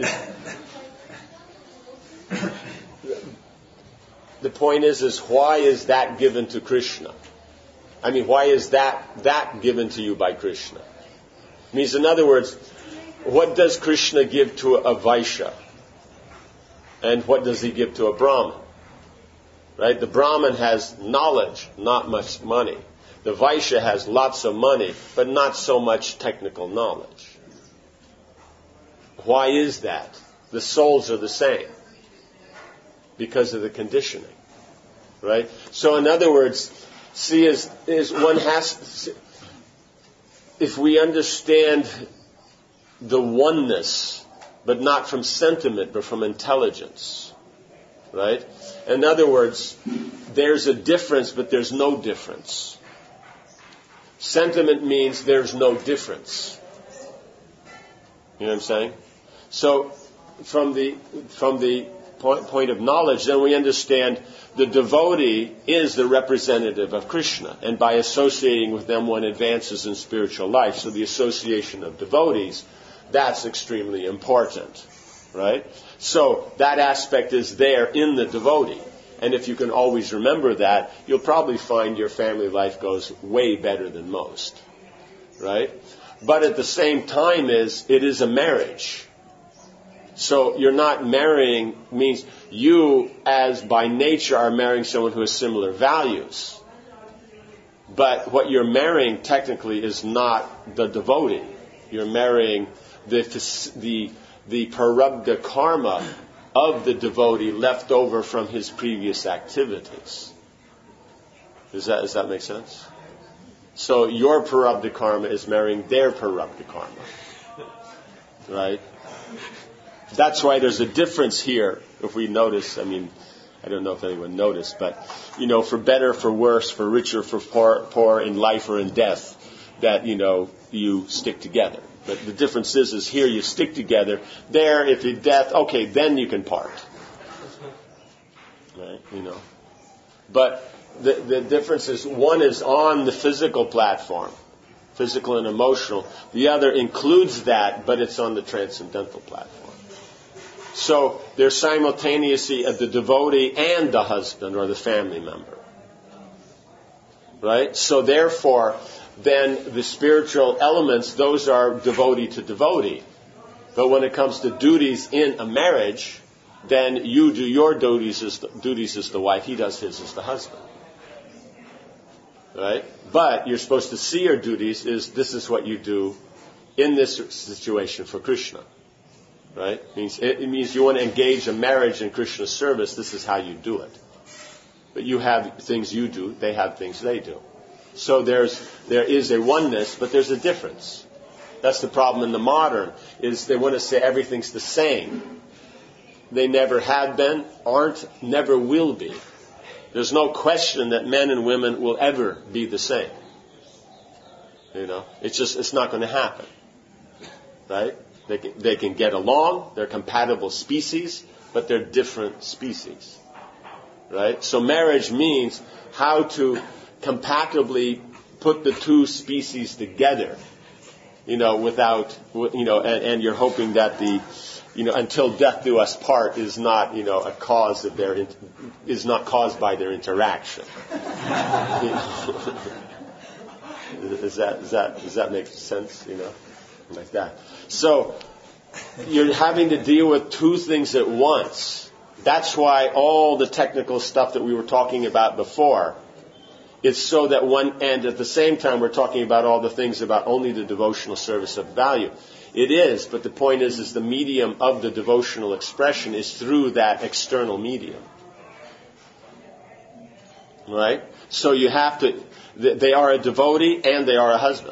The point is, is why is that given to Krishna? I mean, why is that, that given to you by Krishna? It means, in other words, what does Krishna give to a Vaishya? And what does he give to a Brahmin? Right? The Brahmin has knowledge, not much money. The Vaishya has lots of money, but not so much technical knowledge. Why is that? The souls are the same. Because of the conditioning. Right? So in other words, see, is, is one has, if we understand the oneness, but not from sentiment, but from intelligence. Right? In other words, there's a difference, but there's no difference. Sentiment means there's no difference. You know what I'm saying? So, from the from the point, point of knowledge, then we understand the devotee is the representative of Krishna, and by associating with them, one advances in spiritual life. So, the association of devotees, that's extremely important, right? So, that aspect is there in the devotee. And if you can always remember that, you'll probably find your family life goes way better than most. Right? But at the same time is, it is a marriage. So you're not marrying, means you as by nature are marrying someone who has similar values. But what you're marrying technically is not the devotee. You're marrying the, the, the prarabdha karma of the devotee left over from his previous activities. Does that, does that make sense? So your prarabdha karma is marrying their prarabdha karma. Right? That's why there's a difference here, if we notice. I mean, I don't know if anyone noticed, but, you know, for better, for worse, for richer, for poor, poor in life or in death, that, you know, you stick together. But the difference is, is here you stick together. There, if you're death, okay, then you can part. Right? You know. But the, the difference is, one is on the physical platform, physical and emotional. The other includes that, but it's on the transcendental platform. So there's simultaneously the devotee and the husband or the family member. Right? So therefore, then the spiritual elements, those are devotee to devotee. But when it comes to duties in a marriage, then you do your duties as the, duties as the wife, he does his as the husband. Right? But you're supposed to see your duties is, this is what you do in this situation for Krishna. Right? It means, it means you want to engage a marriage in Krishna's service, this is how you do it. But you have things you do, they have things they do. So there's there is a oneness, but there's a difference. That's the problem in the modern, is they want to say everything's the same. They never have been, aren't, never will be. There's no question that men and women will ever be the same. You know, it's just, it's not going to happen. Right? They can, they can get along, they're compatible species, but they're different species. Right? So marriage means how to compatibly put the two species together, you know, without, you know, and, and you're hoping that the, you know, until death do us part is not, you know, a cause of their, is not caused by their interaction. Is that, is that, does that make sense, you know, like that? So, you're having to deal with two things at once. That's why all the technical stuff that we were talking about before, it's so that one, and at the same time we're talking about all the things about only the devotional service of value. It is, but the point is, is the medium of the devotional expression is through that external medium. Right? So you have to, they are a devotee and they are a husband.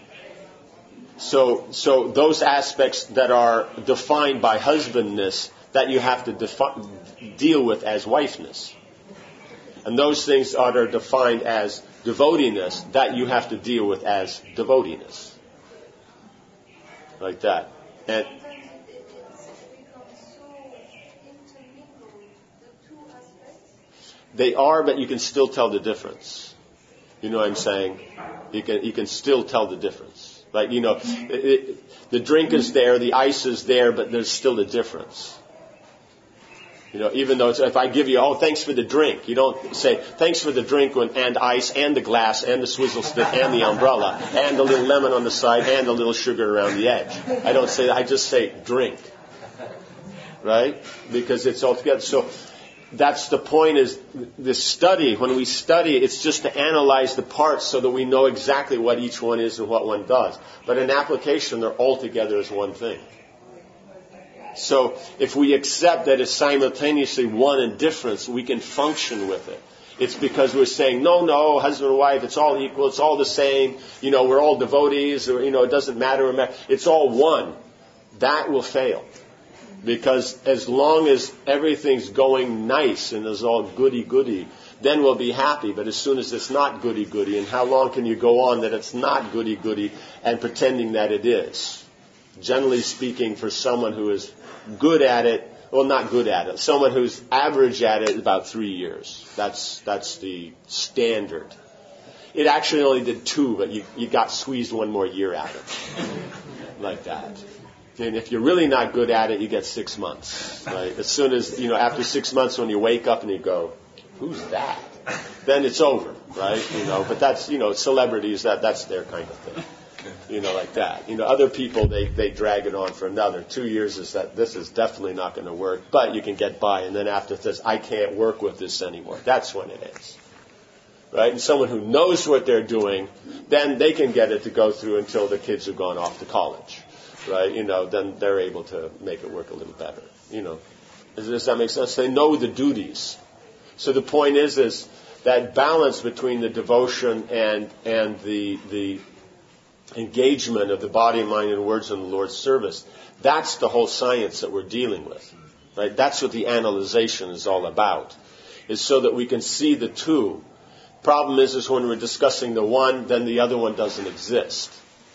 So, so those aspects that are defined by husbandness, that you have to defi- deal with as wifeness. And those things that are defined as devotiness, that you have to deal with as devotiness. Like that. And they are, but you can still tell the difference. You know what I'm saying? You can, you can still tell the difference. Like, you know, it, it, the drink is there, the ice is there, but there's still a difference. You know, even though it's, if I give you, oh, thanks for the drink, you don't say, thanks for the drink when, and ice and the glass and the swizzle stick and the umbrella and the little lemon on the side and the little sugar around the edge. I don't say that, I just say drink. Right? Because it's all together. So that's the point, is the study, when we study, it's just to analyze the parts so that we know exactly what each one is and what one does. But in application, they're all together as one thing. So if we accept that it's simultaneously one and difference, we can function with it. It's because we're saying, no, no, husband and wife, it's all equal, it's all the same, you know, we're all devotees, or, you know, it doesn't matter, it's all one. That will fail. Because as long as everything's going nice and is all goody-goody, then we'll be happy. But as soon as it's not goody-goody, and how long can you go on that it's not goody-goody and pretending that it is? Generally speaking, for someone who is good at it, well, not good at it, someone who's average at it, about three years. That's that's the standard. It actually only did two, but you, you got squeezed one more year out of it. Like that. And if you're really not good at it, you get six months. Right? As soon as, you know, after six months when you wake up and you go, who's that? Then it's over, right? You know, but that's, you know, celebrities, that that's their kind of thing. You know, like that. You know, other people, they, they drag it on for another. Two years is that this is definitely not going to work, but you can get by. And then after this, I can't work with this anymore. That's when it is. Right? And someone who knows what they're doing, then they can get it to go through until the kids have gone off to college. Right? You know, then they're able to make it work a little better. You know, does, does that make sense? They know the duties. So the point is, is that balance between the devotion and, and the, the engagement of the body, mind, and words in the Lord's service. That's the whole science that we're dealing with. Right? That's what the analyzation is all about. Is so that we can see the two. Problem is, is when we're discussing the one, then the other one doesn't exist.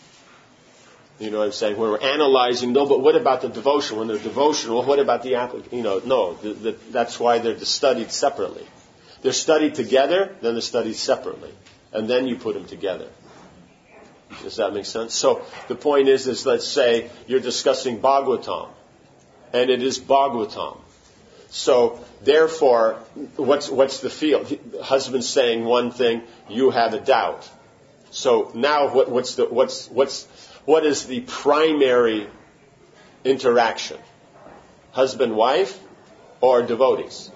You know what I'm saying? When we're analyzing, no, but what about the devotion? When they're devotional, well, what about the application? You know, no, the, the, that's why they're studied separately. They're studied together, then they're studied separately. And then you put them together. Does that make sense? So the point is, is let's say you're discussing Bhagavatam, and it is Bhagavatam. So therefore, what's what's the field? Husband's saying one thing, you have a doubt. So now, what, what's the what's what's what is the primary interaction? Husband, wife, or devotees?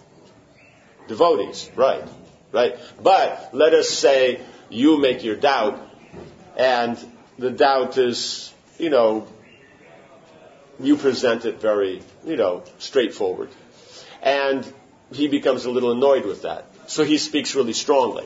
Devotees, right, right. But let us say you make your doubt, and the doubt is, you know, you present it very, you know, straightforward. And he becomes a little annoyed with that. So he speaks really strongly.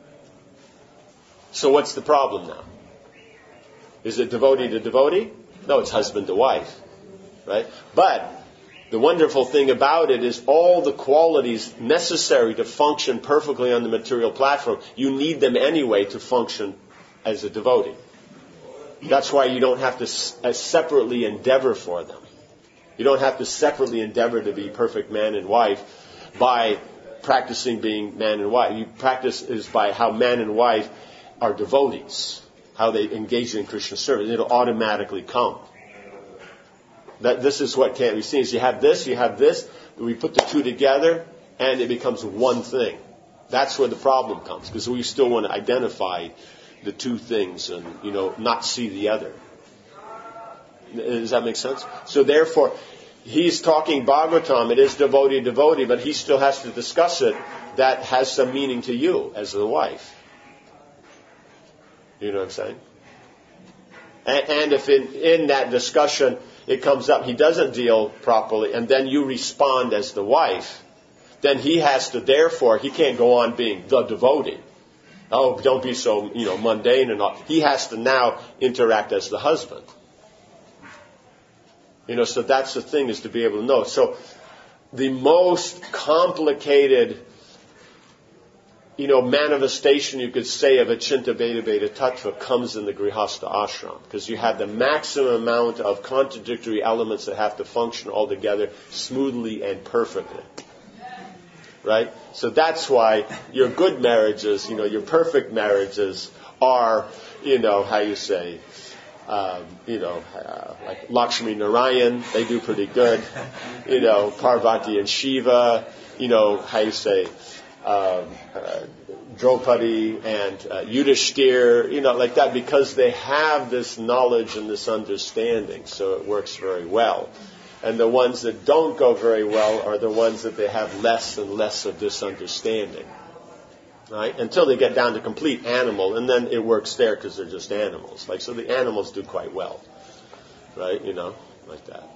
So what's the problem now? Is it devotee to devotee? No, it's husband to wife. Right? But the wonderful thing about it is all the qualities necessary to function perfectly on the material platform, you need them anyway to function as a devotee. That's why you don't have to separately endeavor for them. You don't have to separately endeavor to be perfect man and wife by practicing being man and wife. You practice is by how man and wife are devotees, how they engage in Krishna service. It'll automatically come. That this is what can't be seen. Is you have this, you have this. We put the two together, and it becomes one thing. That's where the problem comes, because we still want to identify the two things and, you know, not see the other. Does that make sense? So therefore, he's talking Bhagavatam. It is devotee, devotee, but he still has to discuss it. That has some meaning to you as the wife. You know what I'm saying? And, and if in, in that discussion it comes up, he doesn't deal properly, and then you respond as the wife, then he has to, therefore, he can't go on being the devotee. Oh, don't be so, you know, mundane and all. He has to now interact as the husband. You know, so that's the thing, is to be able to know. So the most complicated, you know, manifestation you could say of Achinta Bheda Bheda Tattva comes in the Grihastha ashram, because you have the maximum amount of contradictory elements that have to function all together smoothly and perfectly. Right? So that's why your good marriages, you know, your perfect marriages are, you know, how you say, um, you know, uh, like Lakshmi Narayan, they do pretty good. You know, Parvati and Shiva, you know, how you say, um, uh, Draupadi and uh, Yudhishthir, you know, like that, because they have this knowledge and this understanding, so it works very well. And the ones that don't go very well are the ones that they have less and less of this understanding. Right? Until they get down to complete animal, and then it works there because they're just animals. Like, so the animals do quite well. Right? You know, like that.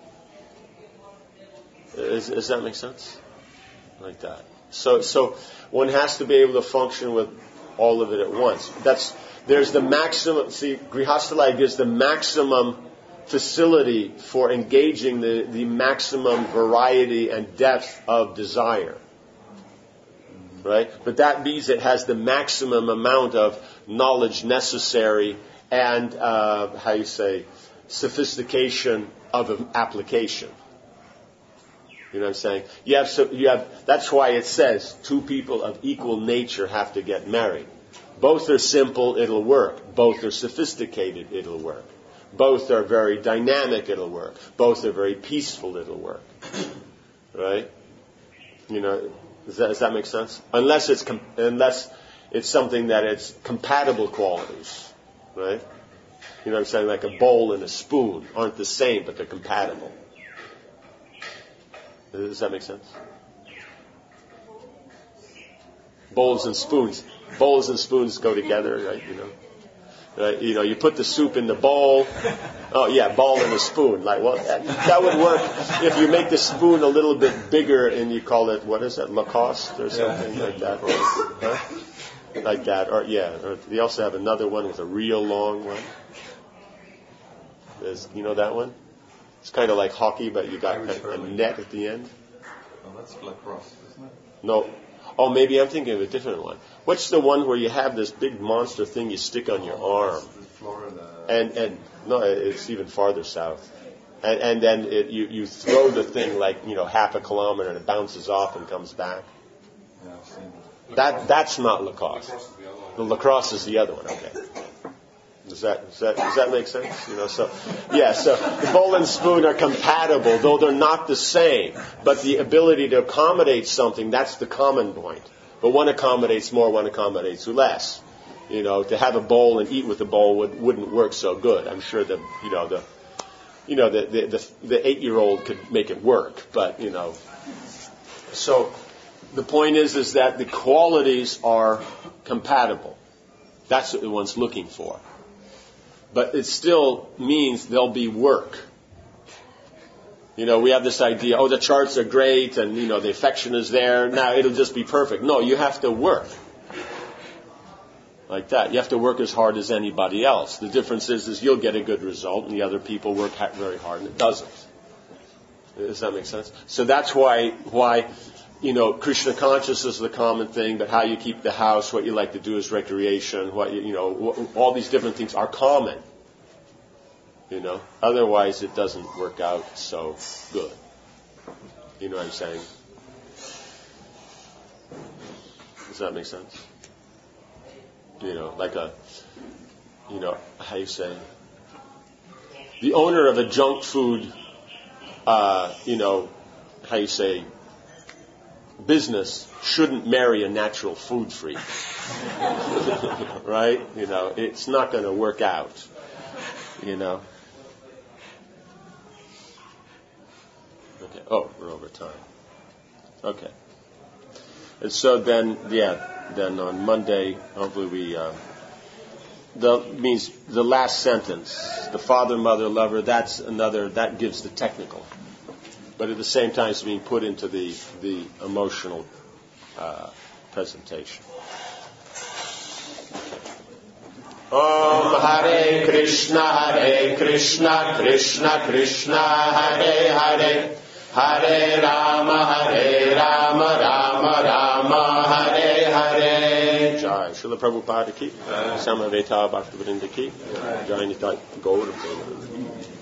Is, does that make sense? Like that. So, so one has to be able to function with all of it at once. That's, there's the maximum, see, Grihastha life gives the maximum facility for engaging the, the maximum variety and depth of desire. Right? But that means it has the maximum amount of knowledge necessary and, uh, how you say, sophistication of an application. You know what I'm saying? You have, so, you have, that's why it says two people of equal nature have to get married. Both are simple, it'll work. Both are sophisticated, it'll work. Both are very dynamic, it'll work. Both are very peaceful, it'll work. Right? You know, does that, does that make sense? Unless it's, com- unless it's something that it's compatible qualities. Right? You know what I'm saying? Like a bowl and a spoon aren't the same, but they're compatible. Does that make sense? Bowls and spoons. Bowls and spoons go together, right? You know. Uh, you know, you put the soup in the bowl. Oh, yeah, bowl and a spoon. Like, well, that, that would work if you make the spoon a little bit bigger and you call it, what is that, Lacoste or something yeah. like that. Huh? Like that. Or, yeah, or they also have another one with a real long one. There's, you know that one? It's kind of like hockey, but you got a, a net at the end. Oh, that's lacrosse, isn't it? No. Oh, maybe I'm thinking of a different one. What's the one where you have this big monster thing you stick on your arm? Florida. And and no, it's even farther south. And and then it, you you throw the thing like, you know, half a kilometer and it bounces off and comes back. Yeah, I've seen that. That that's not lacrosse. The lacrosse is the other one. Okay. Does that, does that does that make sense? You know, so yeah, so the bowl and spoon are compatible, though they're not the same. But the ability to accommodate something, that's the common point. But one accommodates more, one accommodates less. You know, to have a bowl and eat with a bowl would, wouldn't work so good. I'm sure that, you know, the you know the the, the, the eight-year-old could make it work, but you know. So the point is is that the qualities are compatible. That's what one's looking for. But it still means there'll be work. You know, we have this idea, oh, the charts are great and, you know, the affection is there. Now it'll just be perfect. No, you have to work. Like that. You have to work as hard as anybody else. The difference is, is you'll get a good result and the other people work very hard and it doesn't. Does that make sense? So that's why, why you know, Krishna consciousness is the common thing, but how you keep the house, what you like to do as recreation, what you, you know, all these different things are common. You know, otherwise it doesn't work out so good. You know what I'm saying? Does that make sense? You know, like a, you know, how you say, the owner of a junk food, uh, you know, how you say, business shouldn't marry a natural food freak. Right? You know, it's not going to work out. You know? Okay. Oh, we're over time. Okay. And so then, yeah, then on Monday, hopefully we, uh, the means the last sentence, the father, mother, lover, that's another, that gives the technical. But at the same time, it's being put into the, the emotional uh, presentation. Om Hare Krishna, Hare Krishna, Krishna Krishna, Hare Hare, Hare Rama, Hare Rama, Rama Rama, Hare Hare. Jai Srila Prabhupada ki, Samaveta Bhaktivinoda ki, Jai Nitai Gaur.